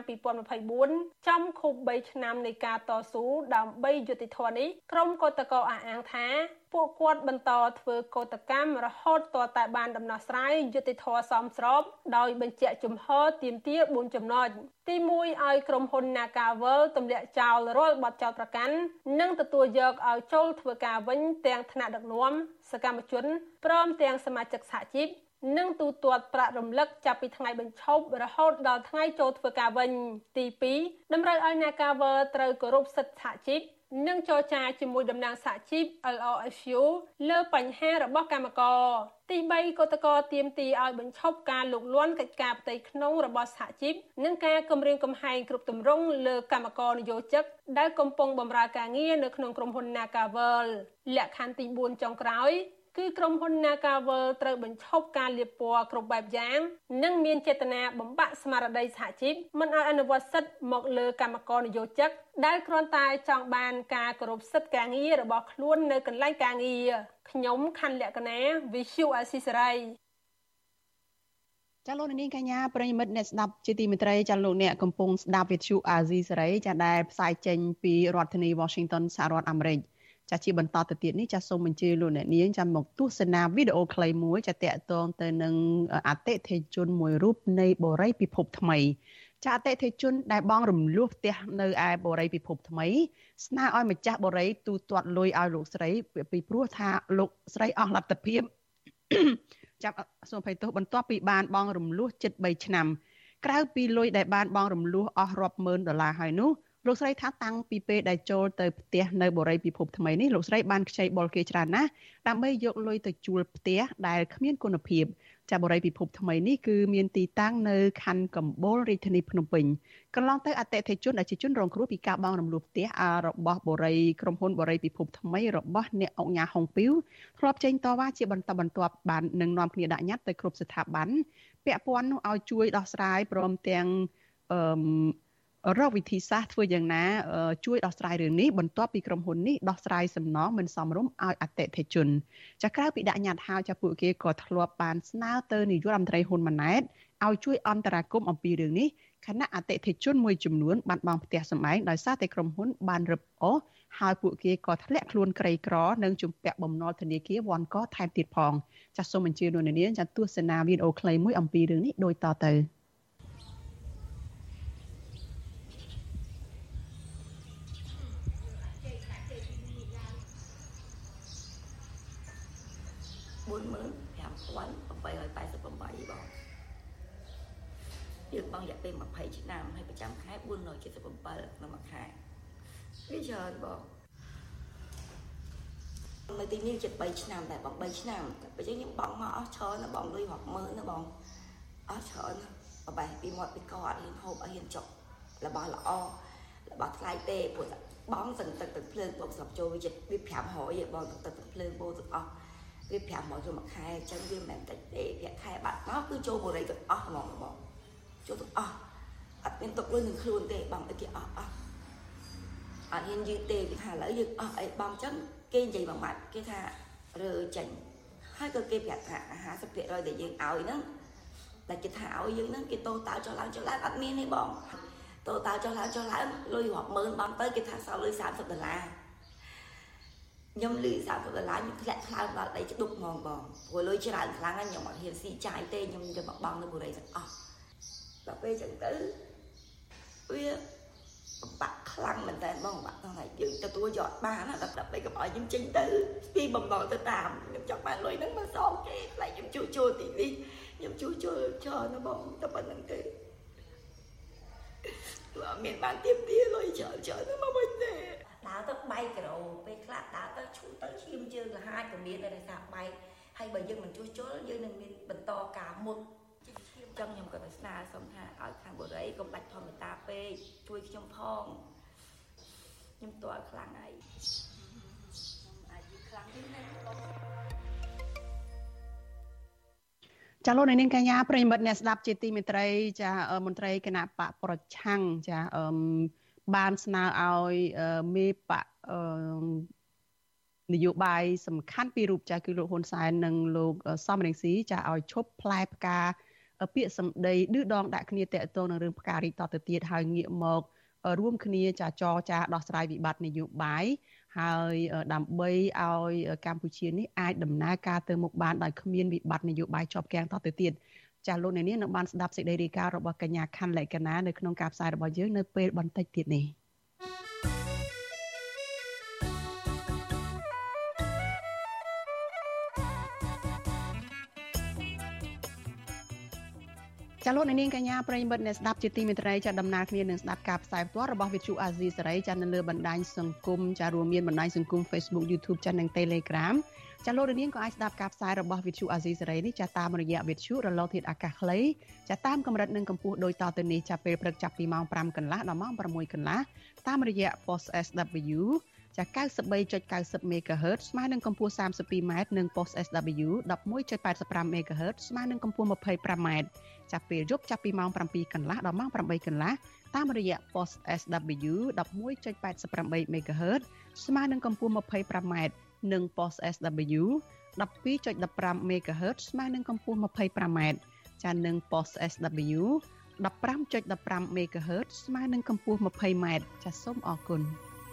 [SPEAKER 12] 2024ចំខួប3ឆ្នាំនៃការតស៊ូដើម្បីយុត្តិធម៌នេះក្រុមគឧតកោអះអាងថាពួកគាត់បន្តធ្វើកោតកម្មរហូតទាល់តែបានដំណោះស្រាយយុត្តិធម៌សមស្របដោយបញ្ជាក់ជំហរទាមទារ4ចំណុចទី1ឲ្យក្រុមហ៊ុន Nagavel ទម្លាក់ចោលរាល់បទចោទប្រកាន់និងទទួលយកឲ្យចូលធ្វើការវិញទាំងថ្នាក់ដឹកនាំសកម្មជនព្រមទាំងសមាជិកសហជីពនិងទូទាត់ប្រាក់រំលឹកចាប់ពីថ្ងៃបញ្ឈប់រហូតដល់ថ្ងៃចូលធ្វើការវិញទី2តម្រូវឲ្យ Nagavel ត្រូវគោរពសិទ្ធិសហជីពនិងចរចាជាមួយតំណាងសហជីព LRSU លើបញ្ហារបស់កម្មករទី3គឧតកោទាមទារឲ្យបញ្ឈប់ការលូកលាន់កិច្ចការផ្ទៃក្នុងរបស់សហជីពនិងការគំរាមកំហែងគ្រប់ទម្រង់លើកម្មករនិយោជិកដែលកំពុងបម្រើការងារនៅក្នុងក្រុមហ៊ុន Nagavel លក្ខខណ្ឌទី4ចុងក្រោយគឺក្រុមហ៊ុន Nagavel ត្រូវបញ្ឈប់ការលាបពណ៌គ្រប់បែបយ៉ាងនិងមានចេតនាបំបាក់ស្មារតីសហជីពមិនឲ្យអនុវត្តសិទ្ធិមកលើកម្មករនិយោជិកដែលគ្រាន់តែចង់បានការគោរពសិទ្ធិការងាររបស់ខ្លួននៅកន្លែងការងារខ្ញុំខណ្ឌលក្ខណាវិទ្យុអស៊ីសេរី
[SPEAKER 4] ចាលោកនាងកញ្ញាប្រិយមិត្តអ្នកស្ដាប់ជាទីមេត្រីចាលោកអ្នកកំពុងស្ដាប់វិទ្យុអាស៊ីសេរីចាដែលផ្សាយចេញពីរដ្ឋធានី Washington សហរដ្ឋអាមេរិកចាជាបន្តទៅទៀតនេះចាសូមអញ្ជើញលោកអ្នកនាងចាំមកទស្សនាវីដេអូខ្លីមួយចាតាក់ទងទៅនឹងអតិថិជនមួយរូបនៃបូរីពិភពថ្មីចាអតិថិជនដែលបងរំលោះផ្ទះនៅឯបូរីពិភពថ្មីស្នើឲ្យម្ចាស់បូរីទូទាត់លុយឲ្យលោកស្រីពីព្រោះថាលោកស្រីអស់លទ្ធភាពចាប់សូមភ័យទោសបន្ទាប់ពីបានបងរំលោះជិត3ឆ្នាំក្រៅពីលុយដែលបានបងរំលោះអស់រាប់ម៉ឺនដុល្លារហើយនោះលោកស្រីថាតាំងពីពេលដែលចូលទៅផ្ទះនៅបូរីពិភពថ្មីនេះលោកស្រីបានខ្ចីបុលគេច្រើនណាស់ដើម្បីយកលុយទៅជួលផ្ទះដែលគ្មានគុណភាពចាបូរីពិភពថ្មីនេះគឺមានទីតាំងនៅខណ្ឌកំបូលរាជធានីភ្នំពេញកន្លងទៅអតិថិជនដែលជាជនរងគ្រោះពីការបងរំលោះផ្ទះរបស់បូរីក្រុមហ៊ុនបូរីពិភពថ្មីរបស់អ្នកអង្គញាហុងពីវធ្លាប់ចេញតវ៉ាជាបន្តបន្ទាប់បាននឹងនាំគ្នាដាក់ញត្តិទៅគ្រប់ស្ថាប័នពាក់ព័ន្ធនោះឲ្យជួយដោះស្រាយព្រមទាំងរកវិធីសាស្ត្រធ្វើយ៉ាងណាជួយដោះស្រាយរឿងនេះបន្ទាប់ពីក្រុមហ៊ុននេះដោះស្រាយសំណងមិនសមរម្យឲ្យអតិថិជនចាក្រៅពីដាក់ញត្តិហើយចាពួកគេក៏ធ្លាប់បានស្នើទៅនាយករដ្ឋមន្ត្រីហ៊ុនម៉ាណែតឲ្យជួយអន្តរាគមន៍អំពីរឿងនេះខណៈអតិថិជនមួយចំនួនបានបង់ផ្ទះសម្បែងដោយសារតែក្រុមហ៊ុនបានរឹបអូសហើយពួកគេក៏ធ្លាក់ខ្លួនក្រីក្រនិងជំពាក់បំណុលធនាគារវ៉ាន់កថែមទៀតផងចាសូមអញ្ជើញលោកនាងចាទស្សនាវីដេអូខ្លីមួយអំពីរឿងនេះដូចតទៅ
[SPEAKER 17] យើងបងរយៈពេល20ឆ្នាំហើយប្រចាំខែ477ក្នុងមួយខែ
[SPEAKER 19] វាច្រើនបងនៅទីនេះជិត3ឆ្នាំតែបង3ឆ្នាំបើចឹងខ្ញុំបងមកអស់ច្រើនណាបងលុយរាប់ម៉ឺនណាបងអស់ច្រើនបបេះពីមាត់ពីកអត់ហ៊ានហូបអត់ហ៊ានចុករបស់ល្អរបស់ថ្លៃទេព្រោះបងសឹងទឹកភ្លើងបងស្រាប់ចូលវាជិតវា500ឯងបងទឹកភ្លើងបូទាំងអស់វា500ចូលមួយខែអញ្ចឹងវាមិនមែនតិចទេប្រាក់ខែបាត់មកគឺចូលបរិយាទាំងអស់ហ្មងបងចូលទាំងអស់អត់មានទុកលុយនឹងខ្លួនទេបងឲ្យគេអស់អត់ហ៊ានយឺតទេគេថាឥឡូវយើងអស់អីបងអញ្ចឹងគេនិយាយមួយម៉ាត់គេថារើចេញហើយក៏គេប្រាប់ថា 50% ដែលយើងឲ្យហ្នឹងតែគេថាឲ្យយើងហ្នឹងគេតោតើចុះឡើងអត់មានទេបងតោតើចុះឡើងលុយរាប់ម៉ឺនបងទៅគេថាសល់លុយ$30ខ្ញុំលឺ$30ខ្ញុំធ្លាក់ខ្លាំងដល់ដីក្ដុកហ្មងបងព្រោះលុយច្រើនខ្លាំងខ្ញុំអត់ហ៊ានស៊ីចាយទេខ្ញុំយកមកបង់នៅបុរីទាំងអស់ដល់ពេលចឹងទៅវាបាក់ខ្លាំងមែនតើបងបាក់ហ្នឹងហើយយើងទទួលយកបានណាដល់ពេលកុំឲ្យខ្ញុំចេញទៅពីបំណងទៅតាមខ្ញុំចង់បានលុយហ្នឹងមកសងគេខ្លាចខ្ញុំជួលទីនេះខ្ញុំជួលច្រើនណាបងតែប៉ុណ្្នឹងទេបើមានបានទៀមទាលុយច្រើនមកវិញទេដើរទៅបែកគីឡូពេលខ្លះដើរទៅឈូសទៅឈាមជើងលហាចក៏មានដែរថាបែកហើយបើយើងមិនជួសជុលយើងនឹងមានបន្តការមុតចឹងខ្ញុំក៏ទៅស្នើសុំថាឲ្យខាងបុរីកុំបាច់ធម្មតាពេកជួយខ្ញុំផងខ្ញុំតល់ខ្លាំងហើយអាចខ្លាំងទេណា
[SPEAKER 4] ចាលោកនាងកញ្ញាប្រិយមិត្តអ្នកស្ដាប់ជាទីមេត្រីចាមន្ត្រីគណៈបកប្រឆាំងចាបានស្នើឲ្យមេបកនយោបាយសំខាន់ពីររូបចាគឺលោកហ៊ុនសែននិងលោកសំរងស៊ីចាឲ្យឈប់ផ្លែផ្កាពាក្យសម្ដីឌឺដងដាក់គ្នាតាក់ទងនឹងរឿងផ្ការីកតទៅទៀតហើយងាកមករួមគ្នាចាចរចាដោះស្រាយវិបត្តិនយោបាយហើយដើម្បីឲ្យកម្ពុជានេះអាចដំណើរការទៅមុខបានដោយគ្មានវិបត្តិនយោបាយជាប់គាំងតទៅទៀតចាលោកអ្នកនាងនឹងបានស្ដាប់សេចក្តីរាយការណ៍របស់កញ្ញាខណ្ឌលក្ខណានៅក្នុងការផ្សាយរបស់យើងនៅពេលបន្តិចទៀតនេះចាលោកនាងកញ្ញាប្រិយមិត្តអ្នកស្ដាប់ជាទីមេត្រីចាដំណើរគ្នានឹងស្ដាប់ការផ្សាយផ្ទាល់របស់វិទ្យុអាស៊ីសេរីចានៅលើបណ្ដាញសង្គមចារួមមានបណ្ដាញសង្គម Facebook YouTube ចានិង Telegram ចាលោកនាងក៏អាចស្ដាប់ការផ្សាយរបស់វិទ្យុអាស៊ីសេរីនេះចាតាមរយៈវិទ្យុរលកធាតុអាកាសខ្លីចាតាមកម្រិតនិងកម្ពស់ដូចតទៅនេះចាពេលព្រឹកចាប់ពីម៉ោង 5 កន្លះដល់ម៉ោង 6 កន្លះតាមរយៈ Post SW ចា 93.90 MHz ស្មើនឹងកម្ពស់ 32m និង Post SW 11.85 MHz ស្មើនឹងកម្ពស់ 25m ចាប់ពេលយប់ចាប់ពីម៉ោង 7 កន្លះដល់ម៉ោង 8 កន្លះតាមរយៈ Post SW 11.88 MHz ស្មើនឹងកម្ពស់ 25m និង Post SW 12.15 MHz ស្មើនឹងកម្ពស់ 25m ចានឹង Post SW 15.15 MHz ស្មើនឹងកម្ពស់ 20m ចាសូមអរគុណ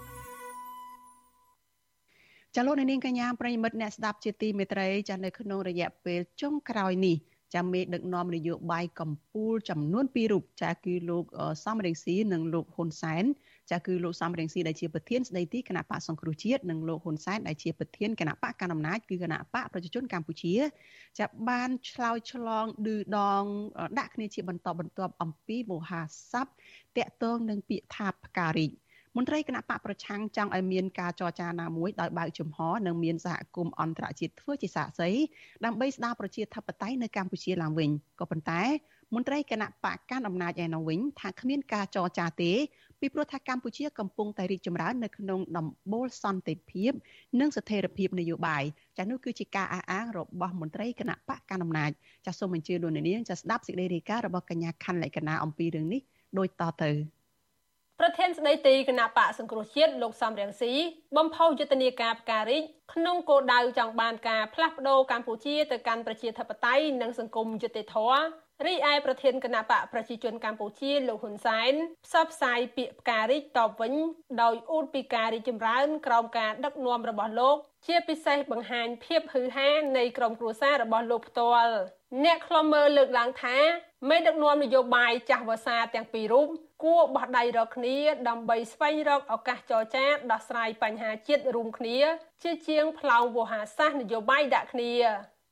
[SPEAKER 4] ចាលោកនាងកញ្ញាប្រិយមិត្តអ្នកស្ដាប់ជាទីមេត្រីចានៅក្នុងរយៈពេលចុងក្រោយនេះចាមេដឹកនាំនយោបាយកម្ពុជាចំនួន2រូបចាគឺលោកសំរងស៊ីនិងលោកហ៊ុនសែនចាគឺលោកសំរងស៊ីដែលជាប្រធានស្ដីទីគណៈបកសង្គ្រោះជាតិនិងលោកហ៊ុនសែនដែលជាប្រធានគណៈបកកណ្ដាលអំណាចគឺគណៈបកប្រជាជនកម្ពុជាចាបានឆ្លោយឆ្លងឌឺដងដាក់គ្នាជាបន្តបន្ទាប់អំពីមហាស័ព្ទតាក់ទងនឹងពាក្យថាផ្ការីកមន្ត្រីគណៈបកប្រឆាំងចង់ឲ្យមានការចរចាណាមួយដោយបើកចំហនិងមានសហគមន៍អន្តរជាតិធ្វើជាសាក្សីដើម្បីស្ដារប្រជាធិបតេយ្យនៅកម្ពុជាឡើងវិញក៏ប៉ុន្តែមន្ត្រីគណៈបកកាន់អំណាចឯនោះវិញថាគ្មានការចរចាទេពីព្រោះថាកម្ពុជាកំពុងតែរីកចម្រើននៅក្នុងដំបូលសន្តិភាពនិងស្ថិរភាពនយោបាយចានោះគឺជាការអះអាងរបស់មន្ត្រីគណៈបកកាន់អំណាចចាសូមអញ្ជើញលោកនាងចាស្ដាប់សេចក្តីរាយការណ៍របស់កញ្ញាខណ្ឌលក្ខណាអំពីរឿងនេះដូចតទៅ
[SPEAKER 12] ប្រធានស្ដីទីគណៈបកសង្គ្រោះជាតិលោកសំរងស៊ីបំផុសយុទ្ធនាការផ្ការីកក្នុងគោលដៅចង់បានការផ្លាស់ប្ដូរកម្ពុជាទៅកាន់ប្រជាធិបតេយ្យនិងសង្គមយុត្តិធម៌រីឯប្រធានគណៈបកប្រជាជនកម្ពុជាលោកហ៊ុនសែនផ្សព្វផ្សាយពាក្យផ្ការីកតបវិញដោយអួតពីការរីកចម្រើនក្រោមការដឹកនាំរបស់លោកជាពិសេសបង្ហាញភាពហ៊ឺហានៃក្រុមគ្រួសាររបស់លោកផ្ទាល់អ្នកខ្លំមើលលើកឡើងថាមេដឹកនាំនយោបាយចាស់វស្សាទាំងពីររូបគួរបោះដៃរកគ្នាដើម្បីស្វែងរកឱកាសចរចាដោះស្រាយបញ្ហាជាតិរួមគ្នាជាជាងផ្លោងវោហារសាស្ត្រនយោបាយដាក់គ្នា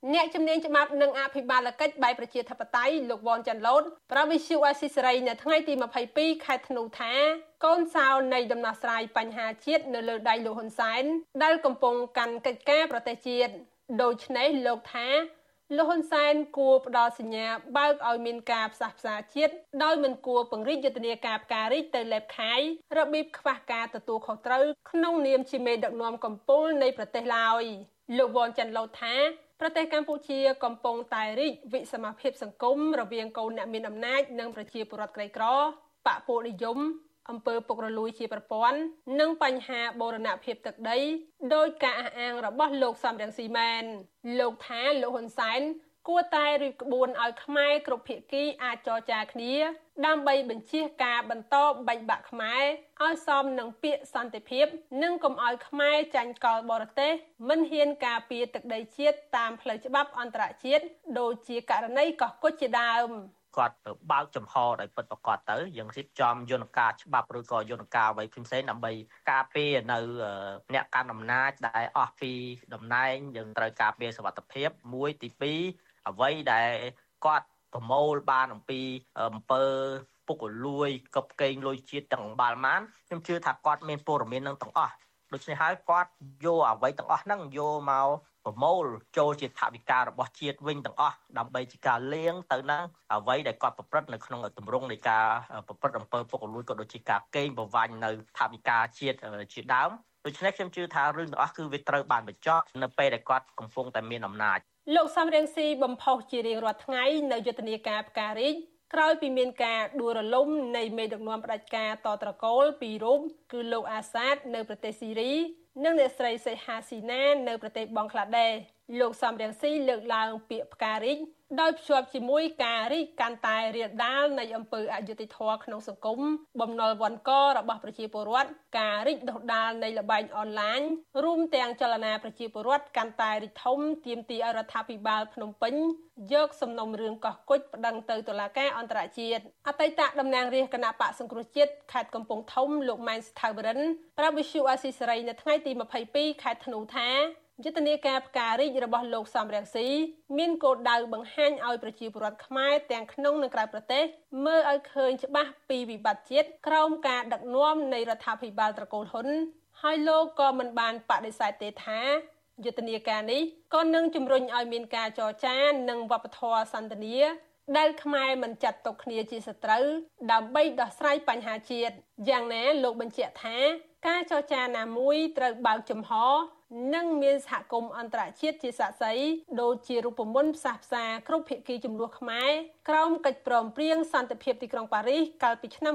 [SPEAKER 12] អ្នកជំនាញច្បាប់និងអភិបាលកិច្ចបែបប្រជាធិបតេយ្យលោកវ៉ាន់ចាន់ឡូតប្រាប់វិទ្យុអាស៊ីសេរីនៅថ្ងៃទី22ខែធ្នូថាកូនសោនៃដំណោះស្រាយបញ្ហាជាតិនៅលើដៃលោកហ៊ុនសែនដែលកំពុងកាន់កិច្ចការប្រទេសជាតិដូច្នេះលោកថាលោកហ៊ុនសែនគួរផ្ដល់សញ្ញាបើកឲ្យមានការផ្សះផ្សាជាតិដោយមិនគួរពង្រីកយុទ្ធនាការផ្ការីកទៅលេបខាយរបៀបខ្វះការទទួលខុសត្រូវក្នុងនាមជាមេដឹកនាំកំពូលនៃប្រទេសឡើយលោកវ៉ាន់ចាន់ឡូតថាប្រទេសកម្ពុជាកំពុងតែរីកវិសមភាពសង្គមរវាងកូនអ្នកមានអំណាចនិងប្រជាពលរដ្ឋក្រីក្របកពួកនិយមអំពើពុករលួយជាប្រព័ន្ធនិងបញ្ហាបូរណភាពទឹកដីដោយការអះអាងរបស់លោកសំរងស៊ីមែនលោកថាលោកហ៊ុនសែនគួរតែរៀបក្បួនឲ្យខ្មែរគ្រប់ភាគីអាចចរចាគ្នាដើម្បីបញ្ជៀសការបន្តបែកបាក់ខ្មែរឲ្យសមនឹងពាក្យសន្តិភាពនិងកុំឲ្យខ្មែរចាញ់កលបរទេសមិនហ៊ានការពារទឹកដីជាតិតាមផ្លូវច្បាប់អន្តរជាតិដូចជាករណីកោះកុចជាដើម
[SPEAKER 20] គាត់បើកចំហដោយពិតប្រាកដទៅយើងរៀបចំយន្តការច្បាប់ឬក៏យន្តការអ្វីផ្សេងៗដើម្បីការពារនៅអ្នកកាន់អំណាចដែលអស់ពីតំណែងយើងត្រូវការពារសុវត្ថិភាពមួយទី2អ្វីដែលគាត់ប្រមូលបានអំពីអំពើពុករលួយកឹបកេងលុយជាតិទាំងបាល់ម៉ានខ្ញុំជឿថាគាត់មានព័ត៌មាននឹងទាំងអស់ដូច្នេះហើយគាត់យកអ្វីទាំងអស់ហ្នឹងយកមកប្រមូលចូលជាថវិការបស់ជាតិវិញទាំងអស់ដើម្បីជាការលាងទៅនឹងអ្វីដែលគាត់ប្រព្រឹត្តនៅក្នុងទម្រង់នៃការប្រព្រឹត្តអំពើពុករលួយក៏ដូចជាការកេងប្រវ័ញ្ចនៅថវិកាជាតិជាដើមដូច្នេះខ្ញុំជឿថារឿងទាំងអស់គឺវាត្រូវបានបញ្ចប់នៅពេលដែលគាត់កំពុងតែមានអំណាច
[SPEAKER 12] លោកសំរងស៊ីបំផុសជារៀងរាល់ថ្ងៃនៅយុទ្ធនាការផ្ការីកក្រោយពីមានការដួលរលំនៃមេដឹកនាំផ្ដាច់ការតត្រកូលពីររូបគឺលោកអាសាតនៅប្រទេសស៊ីរីនិងអ្នកស្រីសេហាស៊ីណានៅប្រទេសបង់ក្លាដេសលោកសំរងស៊ីលើកឡើងពាក្យផ្ការីកដោយភ្ជាប់ជាមួយការរីកកាន់តែរាលដាលនៃអំពើអយុត្តិធម៌ក្នុងសង្គមបំណុលវណ្ឌករបស់ប្រជាពលរដ្ឋការរីកដុះដាលនៃល្បែងអនឡាញរួមទាំងចលនាប្រជាពលរដ្ឋកាន់តែរីកធំទាមទារឲ្យរដ្ឋាភិបាលភ្នំពេញយកសំណុំរឿងកោះកុចប្តឹងទៅតុលាការអន្តរជាតិអតីតតំណាងរាស្ត្រគណៈបកសង្គ្រោះជាតិខេត្តកំពង់ធំលោកម៉ែនស្ថាវរិនប្រាប់វិទ្យុអាស៊ីសេរីនៅថ្ងៃទី22ខែធ្នូថាយុទ្ធនាការផ្ការីករបស់លោកសំរងស៊ីមានគោលដៅបង្ហាញឲ្យប្រជាពលរដ្ឋខ្មែរទាំងក្នុងនិងក្រៅប្រទេសមើលឲ្យឃើញច្បាស់ពីវិបត្តិជាតិក្រោមការដឹកនាំនៃរដ្ឋាភិបាលត្រកូលហ៊ុនហើយលោកក៏មិនបានបដិសេធទេថាយុទ្ធនាការនេះក៏នឹងជំរុញឲ្យមានការចរចានិងវប្បធម៌សន្តិនិកដែលខ្មែរមិនចាត់ទុកគ្នាជាសត្រូវដើម្បីដោះស្រាយបញ្ហាជាតិយ៉ាងណាលោកបញ្ជាក់ថាការចរចាណាមួយត្រូវបើកចំហនិងមានសហគមន៍អន្តរជាតិជាសាក្សីដូចជារូបមន្តផ្សះផ្សាគ្រប់ភាគីចំនួនខ្មែរក្រោមកិច្ចព្រមព្រៀងសន្តិភាពទីក្រុងប៉ារីសកាលពីឆ្នាំ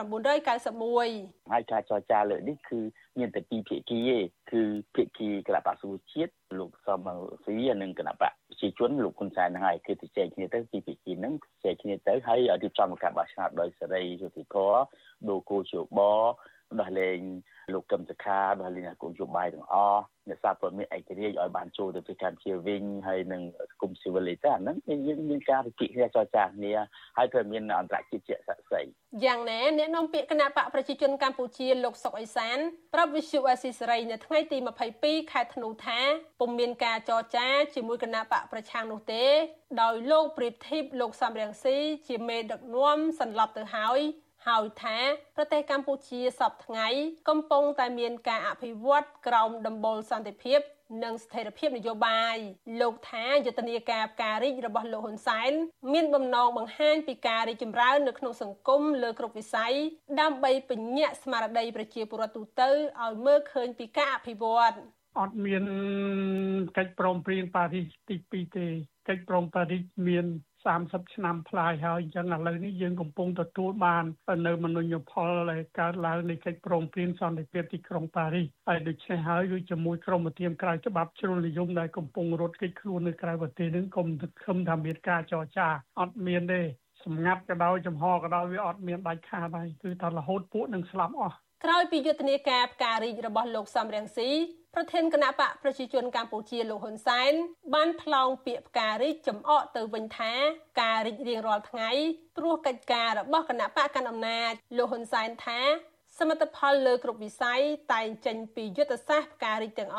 [SPEAKER 12] 1991
[SPEAKER 21] ហើយការចរចាលើកនេះគឺមានតែពីរភាគីទេគឺភាគីគណៈបក្សសង្គ្រោះជាតិលោកសំរងស៊ីនិងគណៈបកប្រជាជនលោកហ៊ុនសែនហ្នឹងហើយគឺទៅចែកគ្នាទៅពីភាគីហ្នឹងចែកគ្នាទៅហើយរៀបចំការបោះឆ្នោតដោយសេរីយុត្តិធម៌ដូកោជបដោះលែងលោកកឹមសុខាដោះលែងគោលនយោបាយទាំងអស់អ្នកសារព័ត៌មានឯករាជ្យឲ្យបានចូលទៅពីកម្ពុជាវិញហើយនឹងសង្គមស៊ីវិលទេអាហ្នឹងយើងមានការវិភាគគ្នាចរចាគ្នាហើយត្រូវមានអន្តរជាតិជាក់ស្ដែង
[SPEAKER 12] យ៉ាងណាអ្នកនាំពាក្យគណៈបកប្រជាជនកម្ពុជាលោកសុកអេសានប្រាប់វិទ្យុអាស៊ីសេរីនៅថ្ងៃទី22ខែធ្នូថាពុំមានការចរចាជាមួយគណៈបកប្រឆាំងនោះទេដោយលោកប្រៀបធៀបលោកសំរងស៊ីជាមេដឹកនាំសន្លប់ទៅហើយថាប្រទេសកម្ពុជាសពថ្ងៃកំពុងតែមានការអភិវឌ្ឍក្រោមដំបូលសន្តិភាពនិងស្ថិរភាពនយោបាយលោកថាយុទ្ធនាការផ្ការីករបស់លោកហ៊ុនសែនមានបំណងបង្ហាញពីការរីកចម្រើននៅក្នុងសង្គមលើគ្រប់វិស័យដើម្បីពញាក់ស្មារតីប្រជាពលរដ្ឋទូទៅឲ្យមើលឃើញពីការអភិវឌ្ឍ
[SPEAKER 22] អត់មានកិច្ចព្រមព្រៀងប៉ារីសទី2ទេកិច្ចព្រមប៉ារីសមាន30ឆ្នាំផ្លាយហើយអញ្ចឹងឥឡូវនេះយើងកំពុងទទួលបាននៅមនុញ្ញផលដែលកើតឡើងនៃកិច្ចព្រមព្រៀងសន្តិភាពទីក្រុងប៉ារីសហើយដូច្នេះហើយគឺជាមួយក្រុមប្រធានក្រៅច្បាប់ជ្រុលនិយមដែលកំពុងរត់គេចខ្លួននៅក្រៅប្រទេសនឹងគុំខំថាមានការចរចាអត់មានទេសម្ងាត់ក៏ដោយចំហក៏ដោយវាអត់មានដាច់ខាតហើយគឺថារហូតពួកនឹងស្លាប់អស់
[SPEAKER 12] ក្រោយពីយុទ្ធនាការផ្ការីករបស់លោកសំរងស៊ីប្រធានគណៈបកប្រជាជនកម្ពុជាលោកហ៊ុនសែនបានផ្លោងពាក្យផ្ការីកចំអកទៅវិញថាការរីករៀងរាល់ថ្ងៃព្រោះកិច្ចការរបស់គណៈបកកណ្ដាលអំណាចលោកហ៊ុនសែនថាសមិទ្ធផលលើគ្រប់វិស័យតែងចេញពីយុទ្ធសាស្ត្រផ្ការីកទាំងអស់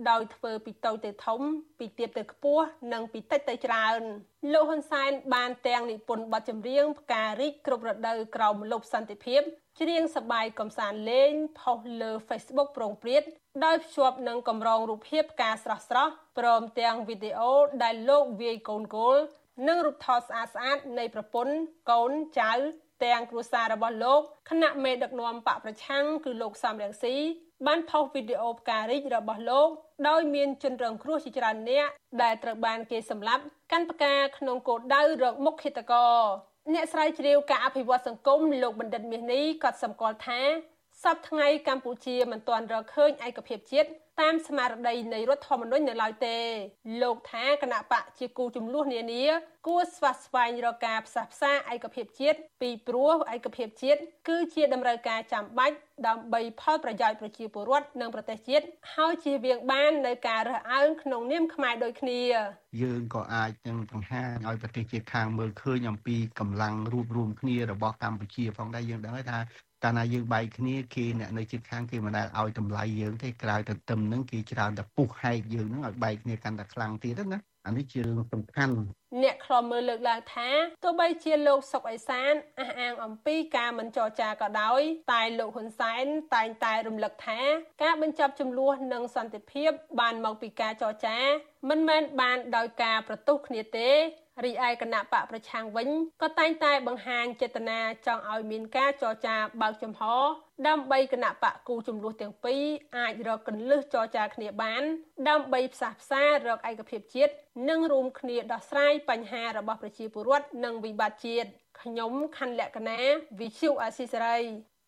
[SPEAKER 12] ដោយធ្វើពីតូចទៅធំពីទាបទៅខ្ពស់និងពីតិចទៅច្រើនលោកហ៊ុនសែនបានទាំងនិពន្ធបទចម្រៀងផ្ការីកគ្រប់រដូវក្រោមលប់សន្តិភាពច្រៀងសប្បាយកំសាន្តលេងផុសលើ Facebook ប្រងព្រាតដោយភ្ជាប់នឹងកម្រងរូបភាពផ្កាស្រស់ៗព្រមទាំងវីដេអូដែលលោកវាយកូនគោលនិងរូបថតស្អាតៗនៃប្រពន្ធកូនចៅទាំងគ្រួសាររបស់លោកគណៈមេដឹកនាំបកប្រឆាំងគឺលោកសំរងស៊ីបានផុសវីដេអូផ្ការីករបស់លោកដោយមានជនរងគ្រោះជាច្រើននាក់ដែលត្រូវបានគេសម្លាប់កាន់ផ្កាក្នុងគោលដៅរកមុខឃាតករអ្នកស្រាវជ្រាវការអភិវឌ្ឍសង្គមលោកបណ្ឌិតមាសនេះក៏សម្គាល់ថាសប្តាហ៍ថ្ងៃកម្ពុជាមិនទាន់រកឃើញឯកភាពជាតិតាមស្មារតីនៃរដ្ឋធម្មនុញ្ញនៅឡើយទេលោកថាគណៈបកជាគូចំនួននានាគួរស្វាស្វែងរកការផ្សះផ្សាឯកភាពជាតិពីព្រោះឯកភាពជាតិគឺជាតម្រូវការចាំបាច់ដើម្បីផលប្រយោជន៍ប្រជាពលរដ្ឋនិងប្រទេសជាតិហើយជៀសវាងបាននៅការរើសអើងក្នុងនាមខ្មែរដូចគ្នា
[SPEAKER 1] យើងក៏អាចនឹងបង្ហាញឲ្យប្រទេសជាតិខាងមើលឃើញអំពីកម្លាំងរួបរวมគ្នារបស់កម្ពុជាផងដែរយើងដឹងថាកាលណាយើងបែកគ្នាគេអ្នកនៅជិតខាងគេមិនដែលឲ្យតម្លៃយើងទេក្រៅតែទឹមហ្នឹងគេច្រើនតែពុះហែកយើងហ្នឹងឲ្យបែកគ្នាកាន់តែខ្លាំងទៀតណាអានេះជារឿងសំខាន់
[SPEAKER 12] អ្នកខ្លំមើលលើកឡើងថាទោះបីជាលោកសុកអេសានអះអាងអំពីការមិនចរចាក៏ដោយតែលោកហ៊ុនសែនតែងតែរំលឹកថាការបញ្ចប់ជម្លោះនិងសន្តិភាពបានមកពីការចរចាមិនមែនបានដោយការប្រទុះគ្នាទេរីឯគណៈបកប្រឆាំងវិញក៏តែងតែបង្ហាញចេតនាចង់ឲ្យមានការចរចាបើកចំហដើម្បីគណៈបកគូចំនួនទាំងពីរអាចរកកន្លឹះចរចាគ្នាបានដើម្បីផ្សះផ្សារកឯកភាពជាតិនិងរួមគ្នាដោះស្រាយបញ្ហារបស់ប្រជាពលរដ្ឋនិងវិបត្តិជាតិខ្ញុំខណ្ឌលក្ខណាវិទ្យុអាស៊ីសេរី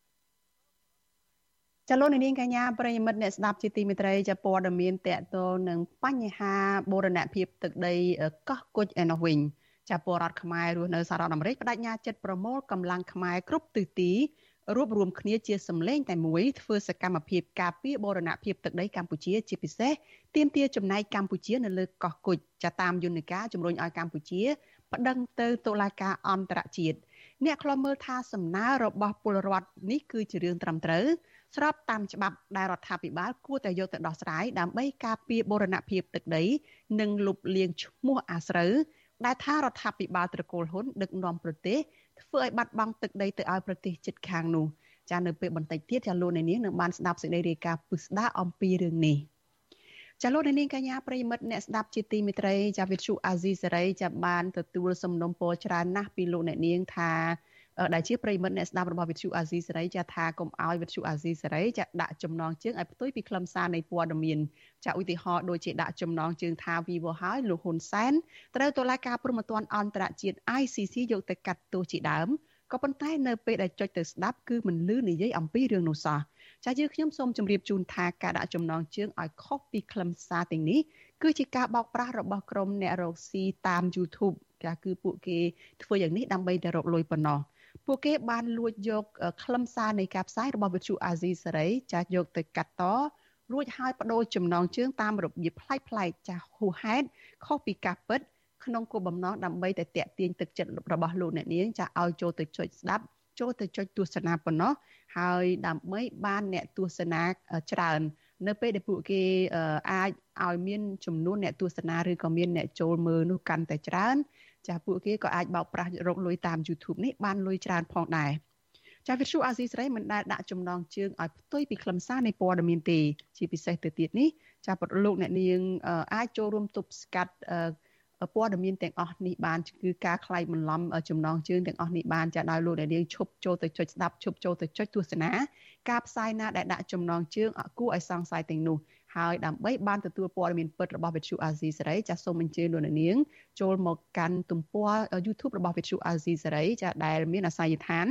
[SPEAKER 4] ចលនានាងកញ្ញាប្រិយមិត្តអ្នកស្ដាប់ជាទីមេត្រីចាព័ត៌មានតកតលនឹងបញ្ហាបូរណភាពទឹកដីកោះគុជឯនោះវិញចាពលរដ្ឋខ្មែររស់នៅសហរដ្ឋអាមេរិកបដិញ្ញាចិត្តប្រមូលកម្លាំងខ្មែរគ្រប់ទិសទីរួបរวมគ្នាជាសម្លេងតែមួយធ្វើសកម្មភាពការពារបូរណភាពទឹកដីកម្ពុជាជាពិសេសទាមទារចំណែកកម្ពុជានៅលើកោះគុជចាតាមយន្តការជំរុញឲ្យកម្ពុជាប្តឹងទៅតុលាការអន្តរជាតិអ្នកខ្លំមើលថាសំណើរបស់ពលរដ្ឋនេះគឺជារឿងត្រឹមត្រូវស្របតាមច្បាប់ដែលរដ្ឋាភិបាលគួរតែយកទៅដោះស្រាយដើម្បីការពារបូរណភាពទឹកដីនិងលុបលាងឈ្មោះអាស្រូវដែលថារដ្ឋាភិបាលត្រកូលហ៊ុនដឹកនាំប្រទេសធ្វើឲ្យបាត់បង់ទឹកដីទៅឲ្យប្រទេសជិតខាងនោះចានៅពេលបន្តិចទៀតចាលោកនាងនឹងបានស្ដាប់សេចក្តីរាយការណ៍ពុស្ដាអំពីរឿងនេះចាលោកនាងកញ្ញាប្រិយមិត្តអ្នកស្ដាប់ជាទីមេត្រីចាវិទ្យុអាស៊ីសេរីចាបានទទួលសំណូមពរច្រើនណាស់ពីលោកអ្នកនាងថាដែលជាប្រិយមិត្តអ្នកស្ដាប់របស់វិទ្យុអាស៊ីសេរីចាថាកុំឲ្យវិទ្យុអាស៊ីសេរីចាដាក់ចំណងជើងឲ្យផ្ទុយពីខ្លឹមសារនៃព័ត៌មានចាឧទាហរណ៍ដូចជាដាក់ចំណងជើងថាវីវហើយលោកហ៊ុនសែនត្រូវតុលាការព្រហ្មទណ្ឌអន្តរជាតិ ICC យកទៅកាត់ទោសជាដើមក៏ប៉ុន្តែនៅពេលដែលចុចទៅស្ដាប់គឺមិនលឺនិយាយអំពីរឿងនោះសោះចាយើងខ្ញុំសូមជម្រាបជូនថាការដាក់ចំណងជើងឲ្យខុសពីខ្លឹមសារទាំងនេះគឺជាការបោកប្រាស់របស់ក្រុមអ្នករកស៊ីតាម YouTube ចាគឺពួកគេធ្វើយ៉ាងនេះដើម្បីតែរកលុយប៉ុណ្ណោះពួកគេបានលួចយកខ្លឹមសារនៃការផ្សាយរបស់វិទ្យុអាស៊ីសេរីចាស់យកទៅកាត់តរួចហើយបដូរចំណងជើងតាមរបៀបប្លែកៗចាស់ហួសហេតុខុសពីការពិតក្នុងគោលបំណងដើម្បីតែទាក់ទាញទឹកចិត្តរបស់លោកអ្នកនាងចាស់ឲ្យចូលទៅចុចស្ដាប់ចូលទៅចុចទស្សនាប៉ុណ្ណោះហើយដើម្បីបានអ្នកទស្សនាច្រើននៅពេលដែលពួកគេអាចឲ្យមានចំនួនអ្នកទស្សនាឬក៏មានអ្នកចូលមើលនោះកាន់តែច្រើនចាពួកគេក៏អាចបោកប្រាស់រកលុយតាម YouTube នេះបានលុយច្រើនផងដែរចាវិទ្យុអាស៊ីសេរីមិនដែលដាក់ចំណងជើងឲ្យផ្ទុយពីខ្លឹមសារនៃព័ត៌មានទេជាពិសេសទៅទៀតនេះចាពលលោកអ្នកនាងអាចចូលរួមទប់ស្កាត់ព័ត៌មានទាំងអស់នេះបានគឺការខ្លាយបន្លំចំណងជើងទាំងអស់នេះបានចាដោយលោកអ្នកនាងឈប់ចូលទៅចុចស្ដាប់ឈប់ចូលទៅចុចទស្សនាការផ្សាយណាដែលដាក់ចំណងជើងគួរឲ្យសង្ស័យទាំងនោះហើយដើម្បីបានទទួលព័ត៌មានពិតរបស់វិទ្យុអាស៊ីសេរីចាសូមអញ្ជើញលោកអ្នកនាងចូលមកកាន់ទំព័រ YouTube របស់វិទ្យុអាស៊ីសេរីចាដែលមានអាសយដ្ឋាន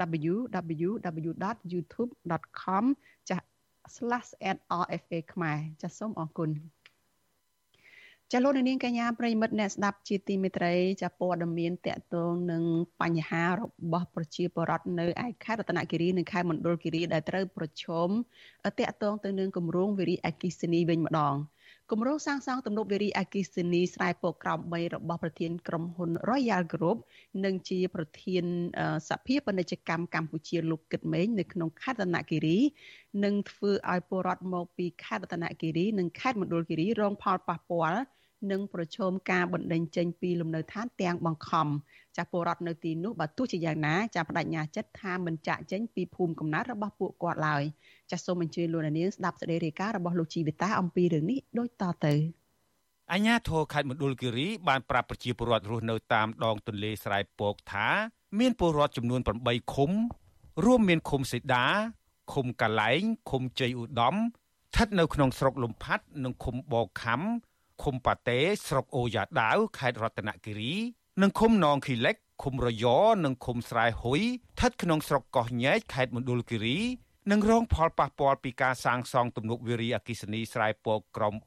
[SPEAKER 4] www.youtube.com/@rfa ខ្មែរចាសូមអរគុណចាលោកនាងកញ្ញាប្រិយមិត្តអ្នកស្ដាប់ជាទីមេត្រីចាព័ត៌មានតកតងនឹងបញ្ហារបស់ប្រជាពលរដ្ឋនៅឯខេត្តរតនគិរីនិងខេត្តមណ្ឌលគិរីដែលត្រូវប្រឈមតកតងទៅនឹងគម្រោងវារីអគ្គិសនីវិញម្ដងគម្រោងសាងសង់ទំនប់វារីអគ្គិសនីស្រែពកក្រោម3របស់ប្រធានក្រុមហ៊ុន Royal Group និងជាប្រធានសភាពាណិជ្ជកម្មកម្ពុជាលោកគិតមេងនៅក្នុងខេត្តរតនគិរីនឹងធ្វើឲ្យពលរដ្ឋមកពីខេត្តរតនគិរីនិងខេត្តមណ្ឌលគិរីរងផលប៉ះពាល់និងប្រឈមការបណ្តេញចេញពីលំនៅឋានទាំងបង្ខំចាស់ពលរដ្ឋនៅទីនោះបើទោះជាយ៉ាងណាចាស់បដិញ្ញាចិត្តថាមិនចាក់ចេញពីភូមិកំណើតរបស់ពួកគាត់ឡើយចាស់សូមអញ្ជើញលោកនាងស្ដាប់សេចក្តីរាយការណ៍របស់លោកជីវិតាអំពីរឿងនេះដូចតទៅ
[SPEAKER 2] អាជ្ញាធរខេត្តមណ្ឌលគិរីបានប្រាប់ប្រជាពលរដ្ឋរស់នៅតាមដងទន្លេស្រែពកថាមានពលរដ្ឋចំនួន8ឃុំរួមមានឃុំសេដាឃុំកាឡែងឃុំជ័យឧត្តមស្ថិតនៅក្នុងស្រុកលំផាត់និងឃុំបោខំឃុំប៉ាតេស្រុកអូយ៉ាដាវខេត្តរតនគិរីនិងឃុំនងខីឡិកឃុំរយនិងឃុំស្រែហ៊ុយស្ថិតក្នុងស្រុកកោះញែកខេត្តមណ្ឌលគិរីនិងរងផលប៉ះពាល់ពីការសាងសង់ទំនប់វារីអគ្គិសនីស្រែពកក្រំ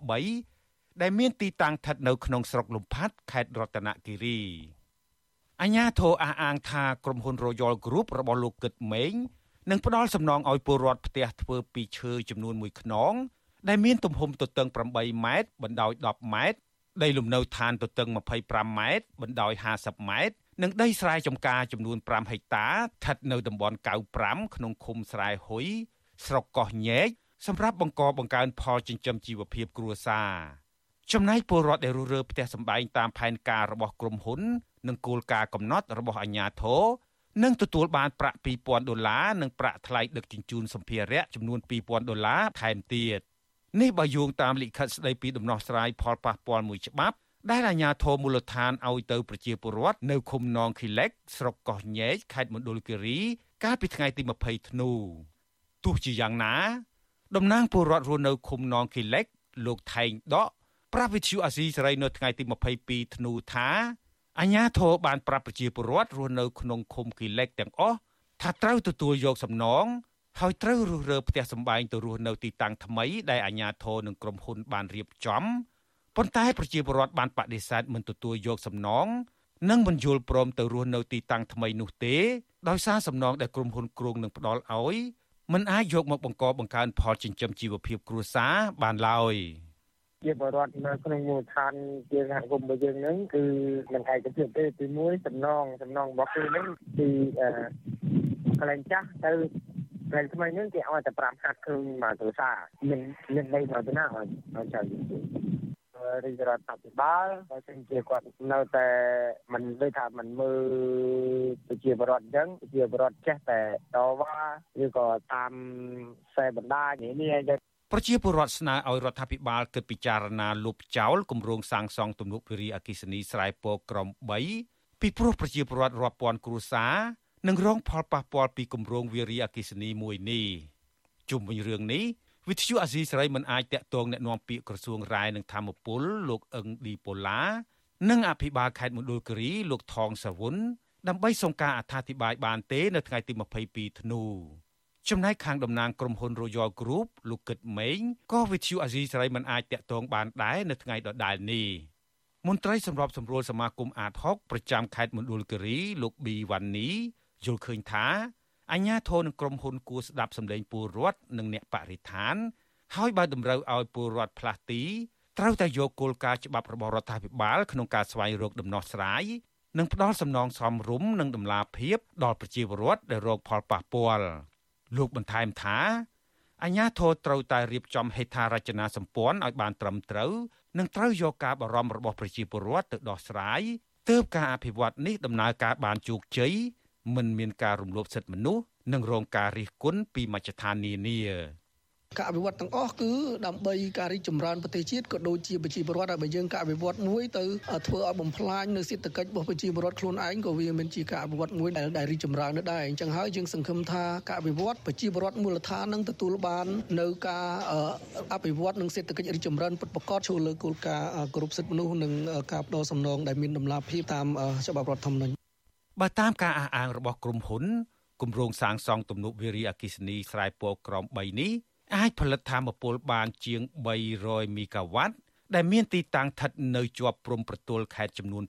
[SPEAKER 2] 3ដែលមានទីតាំងស្ថិតនៅក្នុងស្រុកលំផាត់ខេត្តរតនគិរីអាជ្ញាធរអះអាងថាក្រុមហ៊ុន Royal Group របស់លោកគិតមេងនឹងផ្ដល់សំណងឲ្យពលរដ្ឋផ្ទះធ្វើពីឈើចំនួន1ខ្នងដែលមានទំហំទទឹង8ម៉ែត្របណ្ដោយ10ម៉ែត្រដីលំនៅឋានទទឹង25ម៉ែត្របណ្ដោយ50ម៉ែត្រនិងដីស្រែចម្ការចំនួន5ហិកតាស្ថិតនៅតំបន់95ក្នុងឃុំស្រែហ៊ុយស្រុកកោះញែកសម្រាប់បង្កើនផលចិញ្ចឹមជីវភាពគ្រួសារចំណែកពលរដ្ឋដែលរស់រើផ្ទះសម្បែងតាមផែនការរបស់ក្រុមហ៊ុននិងគោលការណ៍កំណត់របស់អាជ្ញាធរនឹងទទួលបានប្រាក់$2,000និងប្រាក់ថ្លៃដឹកជញ្ជូនសម្ភារៈចំនួន$2,000ថែមទៀតនេះបើយោងតាមលិខិតស្ដីពីដំណោះស្រាយផលប៉ះពាល់មួយច្បាប់ដែលអាជ្ញាធរមូលដ្ឋានឲ្យទៅប្រជាពលរដ្ឋនៅឃុំនងខីឡិកស្រុកកោះញែកខេត្តមណ្ឌលគិរីកាលពីថ្ងៃទី20ធ្នូទោះជាយ៉ាងណាតំណាងពលរដ្ឋរស់នៅឃុំនងខីឡិកលោកថែងដកប្រាប់វិទ្យុអាស៊ីសេរីនៅថ្ងៃទី22ធ្នូថាអាជ្ញាធរបានប្រាប់ប្រជាពលរដ្ឋរស់នៅក្នុងឃុំខីឡិកទាំងអស់ថាត្រូវទទួលយកសំណងហើយត្រូវរុះរើផ្ទះសម្បែងទៅរស់នៅទីតាំងថ្មីដែលអាជ្ញាធរនិងក្រុមហ៊ុនបានរៀបចំប៉ុន្តែប្រជាពលរដ្ឋបានបដិសេធមិនទទួលយកសំណងនិងមិនយល់ព្រមទៅរស់នៅទីតាំងថ្មីនោះទេដោយសារសំណងដែលក្រុមហ៊ុនគ្រោងនឹងផ្ដល់ឲ្យមិនអាចយកមកបង្កើនផលចិញ្ចឹមជីវភាពគ្រួសារបានឡើយ
[SPEAKER 3] ជាបរិវត្តនៅក្នុងមូលដ្ឋានជាសហគមន៍របស់យើងហ្នឹងគឺមិនឯកភាពទេទីមួយសំណងរបស់គឺហ្នឹងពីកន្លែងចាស់ទៅកន្លែងថ្មីហ្នឹងគេឲ្យតែ5ហាត់គ្រឿងមកគ្រួសារមានដីមកទៅណាឲ្យចៅរាជរដ្ឋាភិបាលបើសិនជាគាត់នៅតែមិនដូចថាមិនមើលប្រជាពលរដ្ឋអញ្ចឹងប្រជាពលរដ្ឋចេះតែតវ៉ាឬក៏តាមខ្សែបណ្ដាញនេះអញ្ចឹង
[SPEAKER 2] ប្រជាពលរដ្ឋស្នើឲ្យរដ្ឋាភិបាលគិតពិចារណាលុបចោលគម្រោងសាងសង់ទំនប់វារីអគ្គិសនីស្រែពកក្រំ3ពីព្រោះប្រជាពលរដ្ឋរាប់ពាន់គ្រួសារនឹងរងផលប៉ះពាល់ពីគម្រោងវារីអគ្គិសនីមួយនេះជុំវិញរឿងនេះវិទ្យុអាស៊ីសេរីមិនអាចតាក់ទងអ្នកនាំពាក្យក្រសួងរាយនឹងធម្មពលលោកអឹងឌីប៉ូឡានិងអភិបាលខេត្តមណ្ឌលគិរីលោកថងសាវុនដើម្បីសុំការអត្ថាធិប្បាយបានទេនៅថ្ងៃទី22ធ្នូចំណែកខាងតំណាងក្រុមហ៊ុន Royal Group លោកគិតមេងក៏វិទ្យុអាស៊ីសេរីមិនអាចតាក់ទងបានដែរនៅថ្ងៃដដែលនេះមន្ត្រីសម្របសម្រួលសមាគមអាត60ប្រចាំខេត្តមណ្ឌលគិរីលោកប៊ីវ៉ាន់នីយល់ឃើញថាអាជ្ញាធរនិងក្រុមហ៊ុនគួរស្ដាប់សម្លេងពលរដ្ឋនិងអ្នកបរិស្ថានហើយបើតម្រូវឲ្យពលរដ្ឋផ្លាស់ទីត្រូវតែយកគោលការណ៍ច្បាប់របស់រដ្ឋាភិបាលក្នុងការស្វែងរកដំណោះស្រាយនិងផ្ដល់សំណងសមរម្យនិងតម្លាភាពដល់ប្រជាពលរដ្ឋដែលរងផលប៉ះពាល់លោកបន្ថែមថាអាជ្ញាធរត្រូវតែរៀបចំហេដ្ឋារចនាសម្ព័ន្ធឲ្យបានត្រឹមត្រូវនិងត្រូវយកការបារម្ភរបស់ប្រជាពលរដ្ឋទៅដោះស្រាយទើបការអភិវឌ្ឍនេះដំណើរការបានជោគជ័យមិនមានការរំលោភសិទ្ធិមនុស្សនិងរងការរិះគន់ពីមជ្ឈដ្ឋាននានា
[SPEAKER 5] ការអភិវឌ្ឍទាំងអស់គឺដើម្បីការរីកចម្រើនប្រទេសជាតិក៏ដូចជាប្រជាពលរដ្ឋឲ្យបើយើងការអភិវឌ្ឍមួយទៅធ្វើឲ្យបំផ្លាញនៅសេដ្ឋកិច្ចរបស់ប្រជាពលរដ្ឋខ្លួនឯងក៏វាមិនជាការអភិវឌ្ឍមួយដែលរីកចម្រើននៅដែរអញ្ចឹងហើយយើងសង្ឃឹមថាការអភិវឌ្ឍប្រជាពលរដ្ឋមូលដ្ឋាននឹងទទួលបាននៅការអភិវឌ្ឍនិងសេដ្ឋកិច្ចរីកចម្រើនពិតប្រាកដចូលលើគោលការណ៍គោរពសិទ្ធិមនុស្សនិងការផ្ដល់សំណងដែលមានតម្លាភាពតាមច្បាប់រដ្ឋធម្មនុញ្ញ
[SPEAKER 2] បើតាមការអះអាងរបស់ក្រុមហ៊ុនគម្រោងសាងសង់ទំនប់វារីអគ្គិសនីស្រែពកក្រំ3នេះអាចផលិតថាមពលបានជាង300មេហ្គាវ៉ាត់ដែលមានទីតាំងស្ថិតនៅជាប់ព្រំប្រទល់ខេត្តចំនួន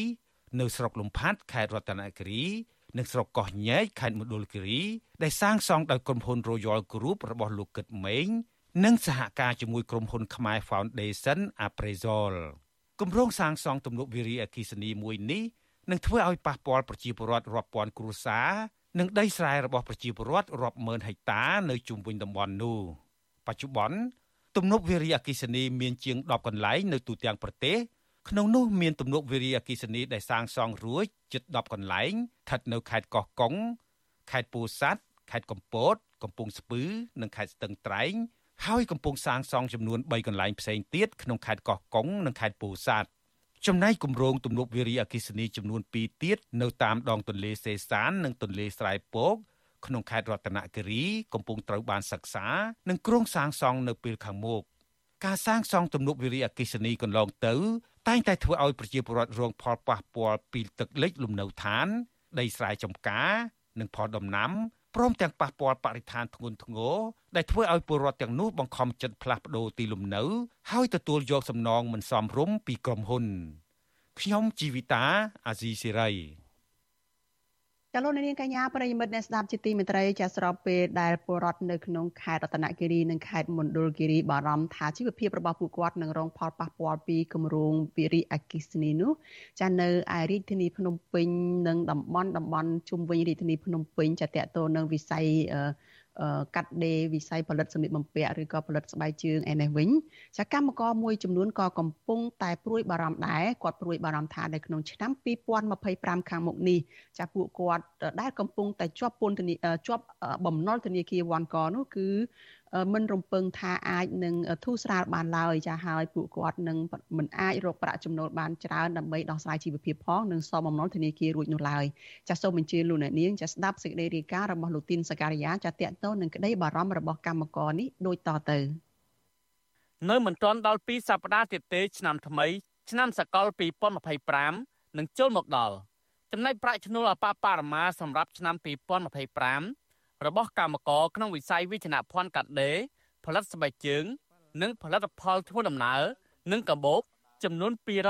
[SPEAKER 2] 2នៅស្រុកលំផាត់ខេត្តរតនគិរីនិងស្រុកកោះញែកខេត្តមណ្ឌលគិរីដែលសាងសង់ដោយក្រុមហ៊ុន Royal Group របស់លោកគិតមេងនិងសហការជាមួយក្រុមហ៊ុន Khmer Foundation Appraisal គម្រោងសាងសង់ទំនប់វារីអគ្គិសនីមួយនេះនឹងធ្វើឲ្យប៉ះពាល់ប្រជាពលរដ្ឋរាប់ពាន់គ្រួសារនិងដីស្រែរបស់ប្រជាពលរដ្ឋរាប់ម៉ឺនហិកតានៅជុំវិញតំបន់នោះបច្ចុប្បន្នទំនប់វារីអគ្គិសនីមានជាង10កន្លែងនៅទូទាំងប្រទេសក្នុងនោះមានទំនប់វារីអគ្គិសនីដែលសាងសង់រួចជិត10កន្លែងស្ថិតនៅខេត្តកោះកុងខេត្តពោធិ៍សាត់ខេត្តកំពតកំពង់ស្ពឺនិងខេត្តស្ទឹងត្រែងហើយកំពុងសាងសង់ចំនួន3កន្លែងផ្សេងទៀតក្នុងខេត្តកោះកុងនិងខេត្តពោធិ៍សាត់ចំណែកគម្រោងទំនប់វារីអគ្គិសនីចំនួន2ទៀតនៅតាមដងទន្លេសេសាននិងទន្លេស្រែពកក្នុងខេត្តរតនគិរីកំពុងត្រូវបានសិក្សានិងគ្រោងសាងសង់នៅពេលខាងមុខការសាងសង់ទំនប់វារីអគ្គិសនីកន្លងទៅតែងតែធ្វើឲ្យប្រជាពលរដ្ឋរងផលប៉ះពាល់ពីទឹកលិចលំនៅឋានដីស្រែចម្ការនិងផលដំណាំព្រមទាំងប៉ះពាល់បរិស្ថានធ្ងន់ធ្ងរដែលធ្វើឲ្យពលរដ្ឋទាំងនោះបង្ខំចិត្តផ្លាស់ប្ដូរទីលំនៅហើយទទួលយកសំណងមិនសមរម្យពីក្រុមហ៊ុនខ្ញុំជីវិតាអាស៊ីសេរី
[SPEAKER 4] ចលនានាងកញ្ញាប្រិយមិត្តអ្នកស្ដាប់ជាទីមេត្រីចាស្របពេលដែលពលរដ្ឋនៅក្នុងខេត្តរតនគិរីនិងខេត្តមណ្ឌលគិរីបារម្ភថាជីវភាពរបស់ពួកគាត់នឹងរងផលប៉ះពាល់ពីគម្រោងវារីអគ្គិសនីនោះចានៅឯរាជធានីភ្នំពេញនិងតំបន់ជុំវិញរាជធានីភ្នំពេញចាតកតនឹងវិស័យកាត់ដេរវិស័យផលិតសម្លៀកបំពាក់ឬក៏ផលិតស្បែកជើងឯនេះវិញចាកម្មករមួយចំនួនក៏កំពុងតែព្រួយបារម្ភដែរគាត់ព្រួយបារម្ភថានៅក្នុងឆ្នាំ2025ខាងមុខនេះចាពួកគាត់ដែលកំពុងតែជាប់ពន្ធនាជាប់បំណុលធនាគារវ៉ាន់កនោះគឺមិនរំពឹងថាអាចនឹងធូរស្រាលបានឡើយចាហើយពួកគាត់នឹងមិនអាចរកប្រាក់ចំណូលបានច្រើនដើម្បីដោះស្រាយជីវភាពផងនិងសងបំណុលធនាគាររួចនោះឡើយចាសូមអញ្ជើញលោកអ្នកនាងចាស្ដាប់សេចក្តីរាយការណ៍របស់លោកទីនសការីយ៉ាចាតកតនឹងក្តីបារម្ភរបស់កម្មករនេះដូចតទៅ
[SPEAKER 6] នៅមិនទាន់ដល់2សប្តាហ៍ទៀតទេឆ្នាំថ្មីឆ្នាំសកល2025នឹងចូលមកដល់ចំណែកប្រាក់ឈ្នួលអបបរមាសម្រាប់ឆ្នាំ2025របស់កម្មករក្នុងវិស័យវិជ្ជាភ័ណ្ឌកាត់ដេរផលិតស្បែកជើងនិងផលិតផលធ្វើដំណើរនិងកាបូបចំនួន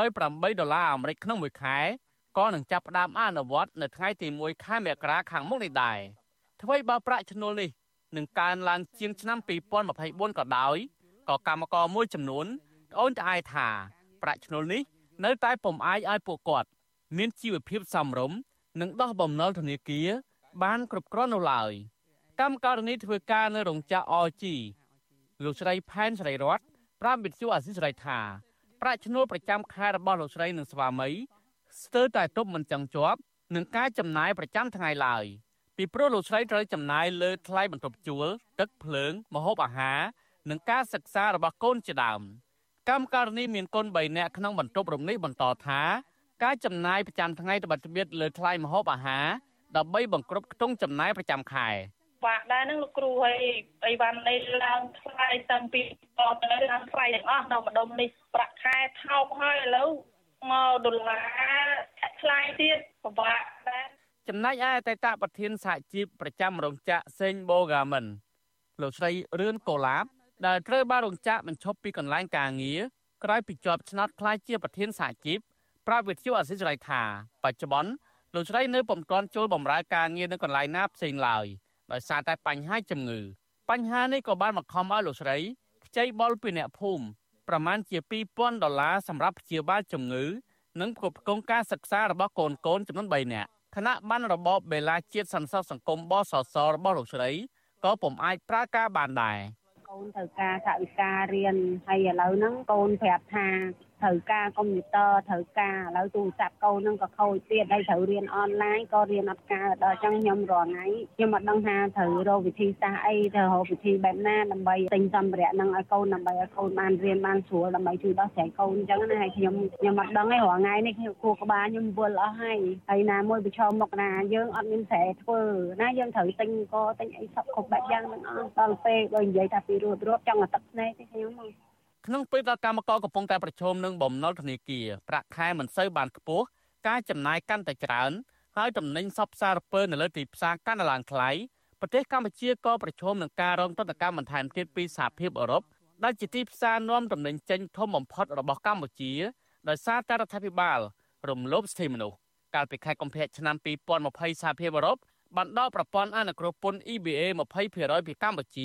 [SPEAKER 6] $208អាមេរិកក្នុងមួយខែក៏នឹងចាប់ផ្ដើមអនុវត្តនៅថ្ងៃទី1ខែមករាខាងមុខនេះដែរអ្វីបើប្រាក់ឈ្នួលនេះនឹងកើនឡើងជាងឆ្នាំ2024ក៏ដោយក៏កម្មករមួយចំនួនត្អូញត្អែថាប្រាក់ឈ្នួលនេះនៅតែពុំអាចឲ្យពួកគាត់មានជីវភាពសមរម្យនិងដោះបំណុលធនាគារបានគ្រប់គ្រាន់នៅឡើយកម្មករនេះធ្វើការនៅរោងចក្រ RG លោកស្រីផែនសេរីរតន៍ប្រាប់វិទ្យុអាស៊ីសេរីថាប្រាក់ឈ្នួលប្រចាំខែរបស់លោកស្រីនិងស្វាមីស្ទើរតែទប់មិនចង់ជាប់នឹងការចំណាយប្រចាំថ្ងៃឡើយពីព្រោះលោកស្រីត្រូវចំណាយលើថ្លៃបន្ទប់ជួលទឹកភ្លើងម្ហូបអាហារនិងការសិក្សារបស់កូនជាដើមកម្មករនេះមានកូន3នាក់ក្នុងបន្ទប់រំនេះបន្តថាការចំណាយប្រចាំថ្ងៃត្បិតត្បៀតលើថ្លៃម្ហូបអាហារដើម្បីបង្គ្រប់ខ្ទង់ចំណាយប្រចាំខែ
[SPEAKER 7] បាក់ដែរនឹងលោកគ្រូហើយអីវ៉ាន់នេះឡើងថ្លៃតាំងពីតទៅឡើងថ្លៃទាំងអស់ដល់ម្ដុំនេះប្រាក់ខែថោកហើយឥឡូវមកដុល្លារថ្លៃទៀតពិបាកដែរ
[SPEAKER 6] ចំណែកឯអតីតប្រធានសហជីពប្រចាំរោងចក្រសេងបូហ្គាមិនលោកស្រីរឿនកូឡាបដែលត្រូវបានរោងចក្របញ្ឈប់ពីកន្លែងការងារក្រោយពីជាប់ឆ្នោតក្លាយជាប្រធានសហជីពប្រាប់វិទ្យុអាស៊ីសេរីថាបច្ចុប្បន្នលោកស្រីនៅពុំទាន់ចូលបម្រើការងារនៅកន្លែងណាផ្សេងឡើយដោយសារតែបញ្ហាជំងឺបញ្ហានេះក៏បានបង្ខំឲ្យលោកស្រីខ្ចីបុលពីអ្នកភូមិប្រមាណជា$2,000សម្រាប់ព្យាបាលជំងឺនិងផ្គត់ផ្គង់ការសិក្សារបស់កូនចំនួន3នាក់គណៈបានរបបបេឡាជាតិសន្តិសុខសង្គមបសសរបស់លោកស្រីក៏ពុំអាចប្រើការបានដែរ
[SPEAKER 8] កូនត្រូវការថវិការៀនហើយឥឡូវហ្នឹងកូនប្រាប់ថាត្រូវការកុំព្យូទ័រត្រូវការឥឡូវទូរស័ព្ទកូនហ្នឹងក៏ខូចទៀតហើយត្រូវរៀនអនឡាញក៏រៀនអត់កើតដល់អញ្ចឹងខ្ញុំរាល់ថ្ងៃខ្ញុំអត់ដឹងថាត្រូវរកវិធីសាស្ត្រអីត្រូវរកវិធីបែបណាដើម្បីទិញសម្ភារៈហ្នឹងឲ្យកូនដើម្បីឲ្យកូនបានរៀនបានស្រួលដើម្បីជួយដោះស្រាយកូនអញ្ចឹងណាហើយខ្ញុំអត់ដឹងទេរាល់ថ្ងៃនេះខ្ញុំគួរក្បាលខ្ញុំវល់អស់ហើយណាមួយប្រឈមមុខណាយើងអត់មានស្រែធ្វើណាយើងត្រូវទិញក៏ទិញអីសពគ្រប់បែបយ៉ាងហ្នឹងអស់ដល់ពេលដូចនិយាយថាពីរួចចង់តែទឹកស្នេហ៍ទេខ្ញុំ
[SPEAKER 6] ក្នុងពេលដែលកម្មករកំពុងតែប្រឈមនឹងបំណុលធនាគារប្រាក់ខែមិនសូវបានខ្ពស់ការចំណាយកាន់តែច្រើនហើយទំនិញសពសារពើនៅលើទីផ្សារកាន់តែឡើងថ្លៃប្រទេសកម្ពុជាក៏ប្រឈមនឹងការរងទណ្ឌកម្មបន្ថែមទៀតពីសហភាពអឺរ៉ុបដែលជាទីផ្សារនាំទំនិញចេញធំបំផុតរបស់កម្ពុជាដោយសារតែរដ្ឋាភិបាលរំលោភសិទ្ធិមនុស្សកាលពីខែកុម្ភៈឆ្នាំ2020សហភាពអឺរ៉ុបបានដកប្រព័ន្ធអនុគ្រោះពន្ធ EBA 20% ពីកម្ពុជា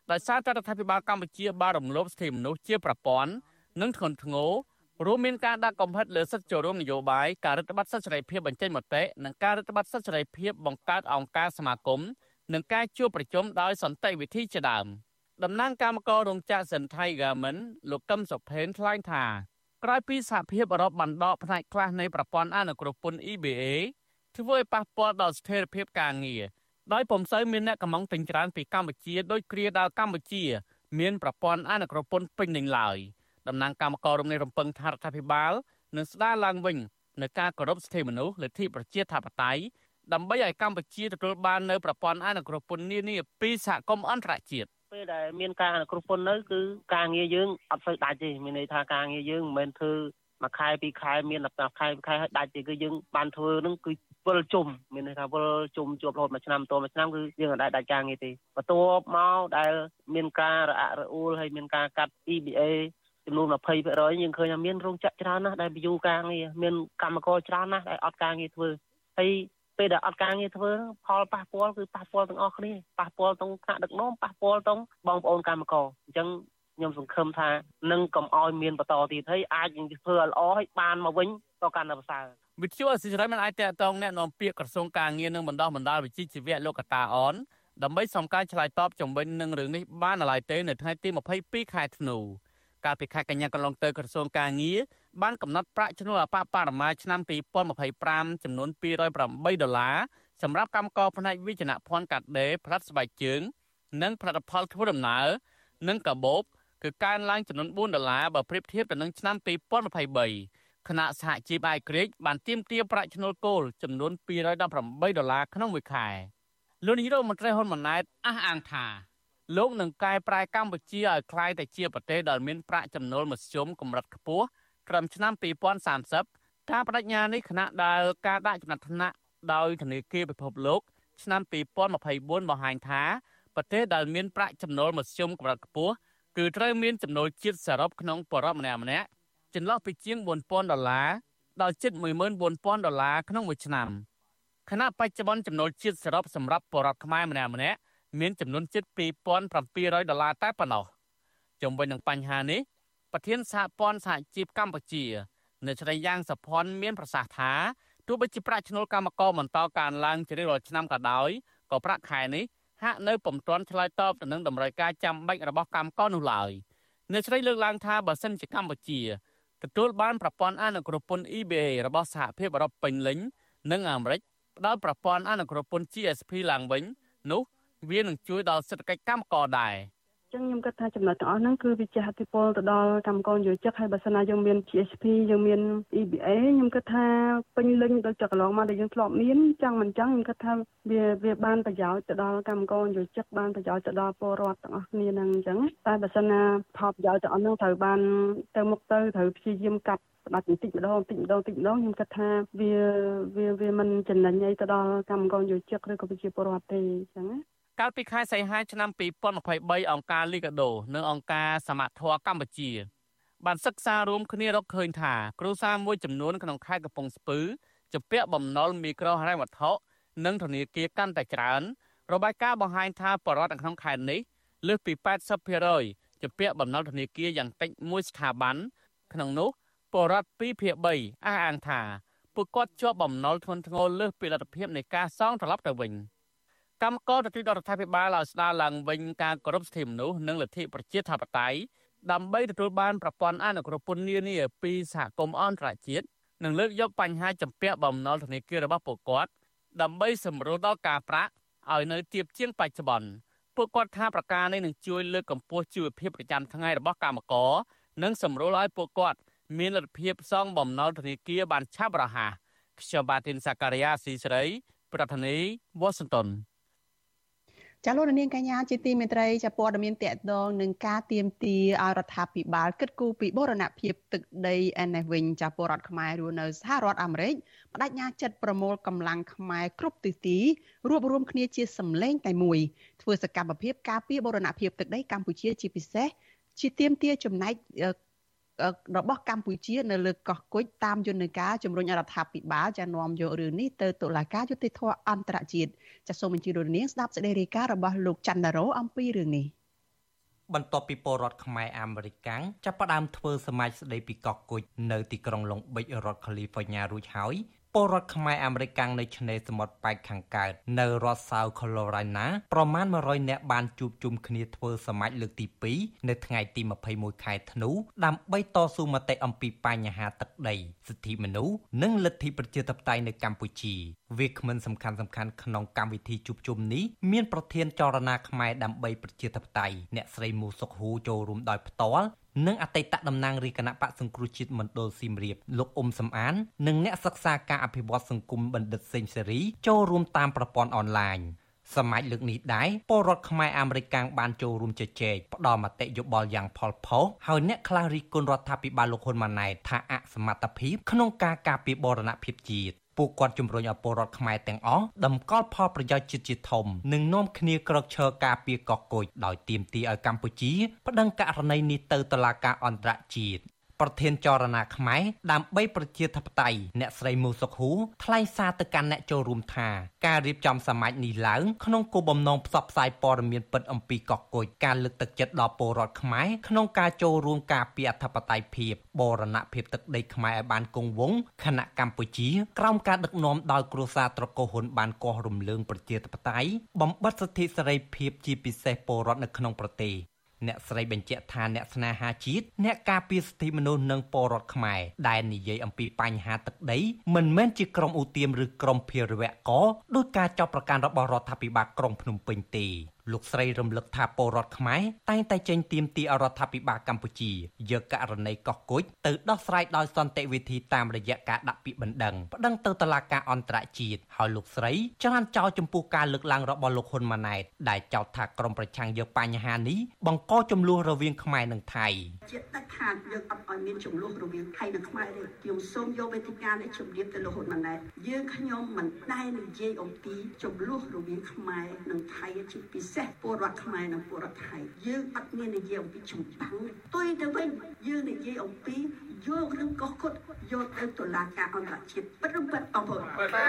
[SPEAKER 6] ដោយសារតែរដ្ឋាភិបាលកម្ពុជាបានរំលោភសិទ្ធិមនុស្សជាប្រព័ន្ធនិងធ្ងន់ធ្ងររួមមានការដាក់កំហិតលើសិទ្ធិចូលរួមនយោបាយការរដ្ឋបတ်សិទ្ធិសេរីភាពបញ្ចេញមតិនិងការរដ្ឋបတ်សិទ្ធិសេរីភាពបង្កើតអង្គការសមាគមនិងការជួបប្រជុំដោយសន្តិវិធីជាដើមតំណាងគណៈកម្មការរោងចក្រ Senthai Garment លោកកឹមសុផេនថ្លែងថាក្រោយពីសហភាពអឺរ៉ុបបានដកផ្នែកខ្លះនៃប្រព័ន្ធអនុគ្រោះពន្ធ EBA ធ្វើឲ្យប៉ះពាល់ដល់ស្ថិរភាពការងារដោយពុំសូវមានអ្នកកម្មង់ទិញច្រើនពីកម្ពុជាដោយគ្រាដល់កម្ពុជាមានប្រព័ន្ធអនុគ្រោះពន្ធពេញលេញឡើយតំណាងគណៈកម្មការរំនេះរំពឹងថារដ្ឋាភិបាលនឹងស្ដារឡើងវិញនៅការគោរពសិទ្ធិមនុស្សលទ្ធិប្រជាធិបតេយ្យដើម្បីឲ្យកម្ពុជាទទួលបាននៅប្រព័ន្ធអនុគ្រោះពន្ធនានាពីសហគមន៍អន្តរជាតិ
[SPEAKER 9] ពេលដែលមានការអនុគ្រោះពន្ធនៅគឺការងារយើងអត់សូវដាច់ទេមានន័យថាការងារយើងមិនមែនធ្វើមួយខែពីរខែមាន10ខែឲ្យដាច់ទេគឺយើងបានធ្វើនឹងគឺវិលជុំមានន័យថាវិលជុំជាប់រហូតមួយឆ្នាំតមួយឆ្នាំគឺយើងអត់ដាច់ការងារទេបន្ទាប់មកដែលមានការរអាក់រអួលហើយមានការកាត់ EBA ចំនួន 20% យើងឃើញថាមានរោងចក្រច្រើនណាស់ដែលបញ្យូរការងារមានកម្មករច្រើនណាស់ដែលអត់ការងារធ្វើហើយពេលដែលអត់ការងារធ្វើផលប៉ះពាល់គឺប៉ះពាល់ទាំងអស់គ្នាប៉ះពាល់ទាំងថ្នាក់ដឹកនាំប៉ះពាល់ទាំងបងប្អូនកម្មករអញ្ចឹងខ្ញុំសង្ឃឹមថានឹងកុំឲ្យមានបន្តទៀតហើយអាចនឹងធ្វើឲ្យល្អឲ្យបានមកវិញក៏កាន់តែប្រសើរ
[SPEAKER 6] វិទ្យុអសិរ័យមិនអាចតតងแนะនាំពាក្យក្រសួងការងារនិងបណ្ដោះបណ្ដាលវិជ្ជាជីវៈលោកកតាអនដើម្បីសំការឆ្លើយតបជំវិញនឹងរឿងនេះបានឡើយទេនៅថ្ងៃទី22ខែធ្នូកាលពីខែកញ្ញាកន្លងទៅក្រសួងការងារបានកំណត់ប្រាក់ឈ្នួលអបបរមាឆ្នាំ2025ចំនួន$208សម្រាប់កម្មករផ្នែកវិជ្ជាភ័ណ្ឌកាត់ដេរផ្លាត់ស្បែកជើងនិងផលិតផលធ្វើដំណើរនិងកាបូបគឺកើនឡើងចំនួន$4បើប្រៀបធៀបទៅនឹងឆ្នាំ2023គណៈសហជីពឯករាជ្យបានទាមទារប្រាក់ឈ្នួលគោលចំនួន$218ក្នុងមួយខែលោកនាយរដ្ឋមន្ត្រីហ៊ុនម៉ាណែតអះអាងថាលោកនឹងកែប្រែកម្ពុជាឲ្យក្លាយទៅជាប្រទេសដែលមានប្រាក់ចំណូលមធ្យមកម្រិតខ្ពស់ត្រឹមឆ្នាំ2030ការបដិញ្ញានេះគណៈដែលការដាក់ចំណាត់ថ្នាក់ដោយធនាគារពិភពលោកឆ្នាំ2024បង្ហាញថាប្រទេសដែលមានប្រាក់ចំណូលមធ្យមកម្រិតខ្ពស់គឺត្រូវមានចំណូលជាតិសរុបក្នុងបរិបទម្នាក់ចន្លោះពីជាង$4,000ដល់ជិត$14,000ក្នុងមួយឆ្នាំខណៈបច្ចុប្បន្នចំណូលជាតិសរុបសម្រាប់បរិបទខ្មែរម្នាក់មានចំនួនជិត$2,700តែប៉ុណ្ណោះជុំវិញនឹងបញ្ហានេះប្រធានសហព័ន្ធសហជីពកម្ពុជានៅស្រីយ៉ាងសុផាន់មានប្រសាសន៍ថាទោះបីជាប្រាក់ឈ្នួលកម្មករបន្តកើនឡើងជារៀងរាល់ឆ្នាំក៏ដោយក៏ប្រាក់ខែនេះហាក់នៅពុំទាន់ឆ្លើយតបទៅនឹងតម្រូវការចាំបាច់របស់កម្មករនោះឡើយអ្នកស្រីលើកឡើងថាបើសិនជាកម្ពុជាទទួលបានប្រព័ន្ធអនុគ្រោះពន្ធ EBA របស់សហភាពអឺរ៉ុបពេញលេញនិងអាមេរិកផ្ដល់ប្រព័ន្ធអនុគ្រោះពន្ធ GSP ឡើងវិញនោះវានឹងជួយដល់សេដ្ឋកិច្ចកម្មករដែរ
[SPEAKER 10] ចឹងខ្ញុំគិតថាចំណុចទាំងអស់ហ្នឹងគឺវាជះឥទ្ធិពលទៅដល់កម្មករនិយោជិតហើយបើសិនណាយើងមាន GSP យើងមាន EBA ខ្ញុំគិតថាពេញលេញដូចចកន្លងមកដែលយើងធ្លាប់មានចឹងមិនចឹងខ្ញុំគិតថាវាបានប្រយោជន៍ទៅដល់កម្មករនិយោជិតបានប្រយោជន៍ទៅដល់ពលរដ្ឋទាំងអស់គ្នាហ្នឹងអញ្ចឹងតែបើសិនណាផលប្រយោជន៍ទាំងអស់ហ្នឹងត្រូវបានទៅមុខទៅត្រូវព្យាយាមកាត់ផ្ដាច់បន្តិចម្ដងខ្ញុំគិតថាវាមិនចំណេញអីទៅដល់កម្មករនិយោជិតឬក៏ប្រជាពលរដ្ឋទេអញ្ចឹងណា
[SPEAKER 6] កាលពីខែសីហាឆ្នាំ2023អង្គការលីកាដូនិងអង្គការសមត្ថធម៌កម្ពុជាបានសិក្សារួមគ្នារកឃើញថាគ្រួសារមួយចំនួនក្នុងខេត្តកំពង់ស្ពឺជំពាក់បំណុលមីក្រូហិរញ្ញវត្ថុនិងធនាគារកាន់តែច្រើនរបាយការណ៍បង្ហាញថាបរិវត្តនៅក្នុងខេត្តនេះលើសពី 80% ជំពាក់បំណុលធនាគារយ៉ាងតិចមួយស្ថាប័នក្នុងនោះបរិវត្ត2/3អះអាងថាពួកគាត់ជាប់បំណុលធ្ងន់ធ្ងរលើសពីលទ្ធភាពនៃការសងត្រឡប់ទៅវិញកម្មករទទូចរដ្ឋាភិបាលឲ្យស្ដារឡើងវិញការគោរពសិទ្ធិមនុស្សនិងលទ្ធិប្រជាធិបតេយ្យដើម្បីទទួលបានប្រព័ន្ធអនុគ្រោះពន្ធនានាពីសហគមន៍អន្តរជាតិនិងលើកយកបញ្ហាជំពាក់បំណុលធនាគាររបស់ពួកគាត់ដើម្បីសម្រួលដល់ការប្រាក់ឲ្យនៅទាបជាងបច្ចុប្បន្នពួកគាត់ថាប្រការនេះនឹងជួយលើកកម្ពស់ជីវភាពប្រចាំថ្ងៃរបស់កម្មករនិងសម្រួលឲ្យពួកគាត់មានលទ្ធភាពសងបំណុលធនាគារបានឆាប់រហ័សខ្ញុំបាទទីនសាការីយ៉ាស៊ីស្រីប្រធានាធិបតីវ៉ាស៊ីនតោន
[SPEAKER 4] ចាលោកនាងកញ្ញាជាទីមេត្រីចាព័ត៌មានតកតងនឹងការទៀមទាឲ្យរដ្ឋាភិបាលគិតគូរពីបូរណភាពទឹកដីឯនេះវិញចាពលរដ្ឋខ្មែររស់នៅសហរដ្ឋអាមេរិកបដិញ្ញាចិត្តប្រមូលកម្លាំងខ្មែរគ្រប់ទិសទីរួបរวมគ្នាជាសម្លេងតែមួយធ្វើសកម្មភាពការពារបូរណភាពទឹកដីកម្ពុជាជាពិសេសជាទៀមទាចំណែករបស់កម្ពុជានៅលើកោះគុជតាមយន្តការជំរុញរដ្ឋាភិបាលចានាំយករឿងនេះទៅតុលាការយុត្តិធម៌អន្តរជាតិចាសូមអញ្ជើញលោកនាងស្ដាប់សេចក្តីរាយការណ៍របស់លោកច័ន្ទដារ៉ូអំពីរឿងនេះ
[SPEAKER 11] បន្ទាប់ពីពលរដ្ឋខ្មែរអាមេរិកចាប់ផ្ដើមធ្វើសមាជស្ដីពីកោះគុជនៅទីក្រុងឡុងប៊ិចរដ្ឋកាលីហ្វ័រញ៉ារួចហើយពលរដ្ឋខ្មែរអាមេរិកនៅឆ្នេរសមុទ្រប៉ែកខាងកើតនៅរដ្ឋ South Carolina ប្រមាណ100នាក់បានជួបជុំគ្នាធ្វើសមាជលើកទី2នៅថ្ងៃទី21ខែធ្នូដើម្បីតស៊ូមតិអំពីបញ្ហាទឹកដីសិទ្ធិមនុស្សនិងលទ្ធិប្រជាធិបតេយ្យនៅកម្ពុជាវាគ្មិនសំខាន់ក្នុងកម្មវិធីជួបជុំនេះមានប្រធានចលនាខ្មែរដើម្បីប្រជាធិបតេយ្យអ្នកស្រីមូសុខហ៊ូចូលរួមដោយផ្ទាល់និងអតីតតំណាងរាជគណៈបក្សសង្គ្រោះជាតិមណ្ឌលសៀមរាបលោកអ៊ុំសំអាននិងអ្នកសិក្សាការអភិវឌ្ឍសង្គមបណ្ឌិតសេងសេរីចូលរួមតាមប្រព័ន្ធអនឡាញសមាជលើកនេះដែរពលរដ្ឋខ្មែរអាមេរិកបានចូលរួមជជែកផ្ដល់មតិយោបល់យ៉ាងផុសផុសហើយអ្នកខ្លះរិះគន់រដ្ឋាភិបាលលោកហ៊ុនម៉ាណែតថាអសមត្ថភាពក្នុងការការពារបូរណភាពជាតិពួកគាត់ជំរុញឲ្យពលរដ្ឋខ្មែរទាំងអស់តម្កល់ផលប្រយោជន៍ជាតិជាធំនិងនាំគ្នាក្រោកឈរការពារកោះគុជដោយទាមទារឲ្យកម្ពុជាប្តឹងករណីនេះទៅតុលាការអន្តរជាតិប្រធានចលនាខ្មែរដើម្បីប្រជាធិបតេយ្យអ្នកស្រីមូសុខហ៊ូថ្លែងសារទៅកាន់អ្នកចូលរួមថាការរៀបចំសមាជនេះឡើងក្នុងគោលបំណងផ្សព្វផ្សាយព័ត៌មានពិតអំពីកោះគុជការលើកទឹកចិត្តដល់ពលរដ្ឋខ្មែរក្នុងការចូលរួមការពារអធិបតេយ្យភាពបូរណភាពទឹកដីខ្មែរឲ្យបានគង់វង្សខណៈកម្ពុជាក្រោមការដឹកនាំដោយគ្រួសារត្រកូលហ៊ុនបានកោះរំលើងប្រជាធិបតេយ្យបំបិទសិទ្ធិសេរីភាពជាពិសេសពលរដ្ឋនៅក្នុងប្រទេសអ្នកស្រីបញ្ជាក់ថាអ្នកស្នេហាជាតិអ្នកការពារសិទ្ធិមនុស្សនិងពលរដ្ឋខ្មែរដែលនិយាយអំពីបញ្ហាទឹកដីមិនមែនជាក្រុមឧទាមឬក្រុមភារវកដោយការចោទប្រកាន់របស់រដ្ឋាភិបាលក្រុងភ្នំពេញទេលោកស្រីរំលឹកថាពលរដ្ឋខ្មែរតែងតែចេញទាមទាររដ្ឋាភិបាលកម្ពុជាយកករណីកោះគុជទៅដោះស្រាយដោយសន្តិវិធីតាមរយៈការដាក់ពាក្យបណ្ដឹងប្តឹងទៅតុលាការអន្តរជាតិហើយលោកស្រីច្រានចោលចំពោះការលើកឡើងរបស់លោកហ៊ុនម៉ាណែតដែលចោទថាក្រុមប្រឆាំងយកបញ្ហានេះបង្កចំនួនរវាងខ្មែរនិងថៃ
[SPEAKER 13] ជាដាច់ខាតយើងអត់ឲ្យមានចំនួនរវាងថៃនិងខ្មែរទេខ្ញុំសូមយកវេទិកានេះជម្រាបទៅលោកហ៊ុនម៉ាណែតយើងខ្ញុំមិនដែលនិយាយអំពីចំនួនរវាងខ្មែរនិងថៃជាពិសេសពលរដ្ឋខ្មែរនិងពលរដ្ឋថៃយើងអត់មាននិយាយអំពីចម្បាំងទុយទៅវិញយើងនិយាយអំពីយករឿងកោះគុជយកទៅតុលាការអន្តរជាតិពិតឬពិតបងប្អូន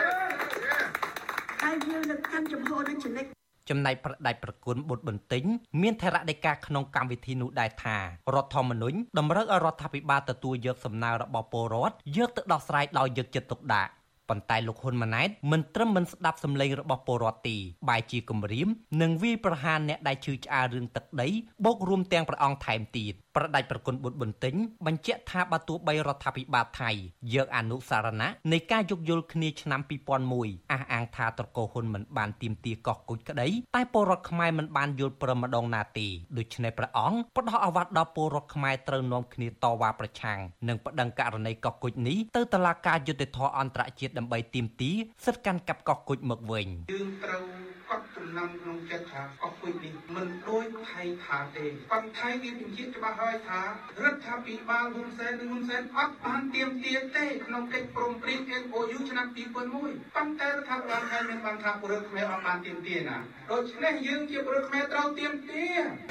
[SPEAKER 13] ហើយយើងនឹងកាន់ចំហនឹងចំណេះ
[SPEAKER 11] ចំណែកប្រដេចប្រគុណបុត្របន្ទិញមានថេរដីកាក្នុងកម្មវិធីនោះដែរថារដ្ឋធម្មនុញ្ញតម្រូវឲ្យរដ្ឋាភិបាលទទួលយកសំណើរបស់ពលរដ្ឋយកទៅដោះស្រាយដោយយកចិត្តទុកដាក់ប៉ុន្តែលោកហ៊ុនម៉ាណែតមិនត្រឹមមិនស្ដាប់សម្លេងរបស់ពលរដ្ឋទេបែរជាគំរាមនិងវាយប្រហារអ្នកដែលឈឺឆ្អាលរឿងទឹកដីបូករួមទាំងព្រះអង្គថែមទៀតប្រដេចប្រគុណបុត្របន្ទិញបញ្ជាក់ថាបើទោះបីរដ្ឋាភិបាលថៃយកអនុសារណៈនៃការយោគយល់គ្នាឆ្នាំ2001អះអាងថាត្រកូលហ៊ុនមិនបានទាមទារកោះគុជក្តីតែពលរដ្ឋខ្មែរមិនបានយល់ព្រមម្ដងណាទេដូច្នេះព្រះអង្គផ្ដោតអាវ៉ាត់ដល់ពលរដ្ឋខ្មែរត្រូវនាំគ្នាតវ៉ាប្រឆាំងនិងប្តឹងករណីកោះគុជនេះទៅតុលាការយុត្តិធម៌អន្តរជាតិដើម្បីទាមទារសិទ្ធិកាន់កាប់កោះគុជមកវិញ
[SPEAKER 23] យើងត្រូវកត់ចំណាំក្នុងចិត្តថាកោះគុជនេះមិនដូចថៃថាទេប៉ុន្តែវាបញ្ជាក់ច្បាស់ហើយថារដ្ឋាភិបាលហ៊ុនសែននិងហ៊ុនសែនអត់បានទាមទារទេក្នុងកិច្ចព្រមព្រៀង MOU ឆ្នាំ2001ប៉ុន្តែរដ្ឋាភិបាលថៃមានបានថាពលរដ្ឋខ្មែរអត់បានទាមទារណាដូច្នេះយើងជាពលរដ្ឋខ្មែរត្រូវទាមទា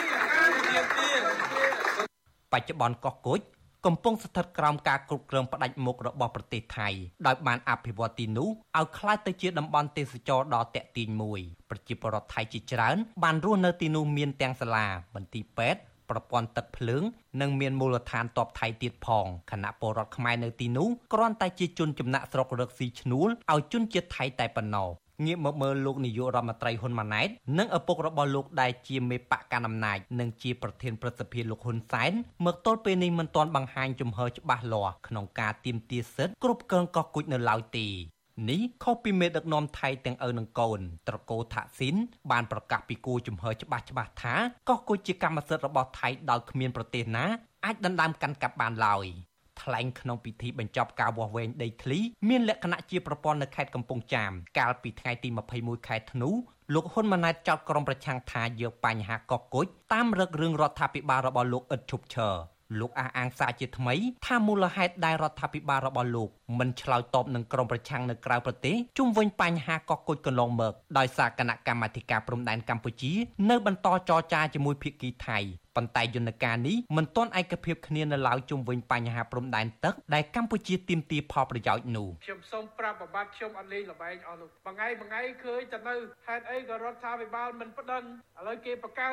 [SPEAKER 23] រប
[SPEAKER 11] ច្ចុប្បន្នកោះគុជកំពុងស្ថិតក្រោមការគ្រប់គ្រងផ្ដាច់មុខរបស់ប្រទេសថៃដោយបានអភិវឌ្ឍទីនោះឲ្យក្លាយទៅជាតំបន់ទេសចរណ៍ដ៏ទាក់ទាញមួយប្រជាពលរដ្ឋថៃជាច្រើនបានរស់នៅទីនោះមានទាំងសាលាមន្ទីរពេទ្យប្រព័ន្ធទឹកភ្លើងនិងមានមូលដ្ឋានទ័ពថៃទៀតផងខណៈពលរដ្ឋខ្មែរនៅទីនោះគ្រាន់តែជាជនចំណាក់ស្រុករកស៊ីឈ្នួលឲ្យជនជាតិថៃតែប៉ុណ្ណោះងាកមកមើលលោកនាយករដ្ឋមន្ត្រីហ៊ុនម៉ាណែតនិងឪពុករបស់លោកដែលជាមេបកកណ្ដាលអំណាចនិងជាប្រធានព្រឹទ្ធសភាលោកហ៊ុនសែនមកទល់ពេលនេះមិនទាន់បង្ហាញជំហរច្បាស់លាស់ក្នុងការទាមទារសិទ្ធិគ្រប់គ្រងកោះគុជនៅឡើយទេនេះខុសពីមេដឹកនាំថៃទាំងឪនិងកូនត្រកូលថាក់ស៊ីនបានប្រកាសពីគោលជំហរច្បាស់ថាកោះគុជជាកម្មសិទ្ធិរបស់ថៃដោយគ្មានប្រទេសណាអាចដណ្ដើមកាន់កាប់បានឡើយថ្លែងក្នុងពិធីបញ្ចប់ការវាស់វែងដីធ្លីមានលក្ខណៈជាប្រព័ន្ធនៅខេត្តកំពង់ចាមកាលពីថ្ងៃទី21ខែធ្នូលោកហ៊ុនម៉ាណែតចោទក្រុមប្រឆាំងថាយកបញ្ហាកោះគុជតាមរឹករឿងរដ្ឋាភិបាលរបស់លោកឥតឈប់ឈរលោកអះអាងសារជាថ្មីថាមូលហេតុដែលរដ្ឋាភិបាលរបស់លោកមិនឆ្លើយតបនឹងក្រុមប្រឆាំងនៅក្រៅប្រទេសជុំវិញបញ្ហាកោះគុជកន្លងមកដោយសារគណៈកម្មាធិការព្រំដែនកម្ពុជានៅបន្តចរចាជាមួយភាគីថៃប៉ុន្តែយន្តការនេះមិនទាន់ឯកភាពគ្នានៅឡើយជុំវិញបញ្ហាព្រំដែនទឹកដែលកម្ពុជាទាមទារផលប្រយោជន៍នោះ
[SPEAKER 24] ខ្ញុំសូមប្រាប់ប្របាទខ្ញុំអត់លេងល្បែងអស់នោះមួយថ្ងៃឃើញតែនៅហេតុអីក៏រដ្ឋាភិបាលមិនប្តឹងឥឡូវគេបង្កើត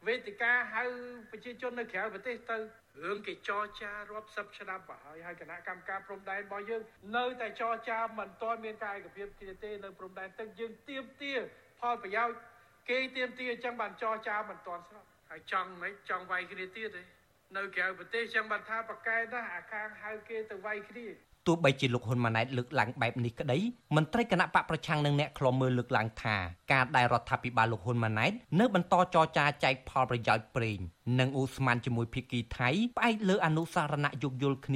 [SPEAKER 24] វេទិកាហៅប្រជាជននៅក្រៅប្រទេសទៅរឿងគេចរចារាប់សិបឆ្នាំមកហើយគណៈកម្មការព្រំដែនរបស់យើងនៅតែចរចាមិនទាន់មានការឯកភាពគ្នាទេនៅព្រំដែនទឹកយើងទាមទារផលប្រយោជន៍គេទាមទារអញ្ចឹងបានចរចាមិនទាន់ស្របហើយចង់មិនចង់វាយគ្នាទៀតទេនៅក្រៅប្រទេសអញ្ចឹងបានថាប្រកែណាស់អាខាងហៅគេទៅវាយគ្នា
[SPEAKER 11] ទោះបីជាលោកហ៊ុនម៉ាណែតលើកឡើងបែបនេះក្តីមន្ត្រីគណៈបកប្រឆាំងនិងអ្នកឃ្លាំមើលលើកឡើងថាការដែលរដ្ឋាភិបាលលោកហ៊ុនម៉ាណែតនៅបន្តចរចាចែកផលប្រយោជន៍ប្រេងនិងឧស្ម័នជាមួយភាគីថៃផ្អែកលើអនុសារណៈយោគយល់គ្នា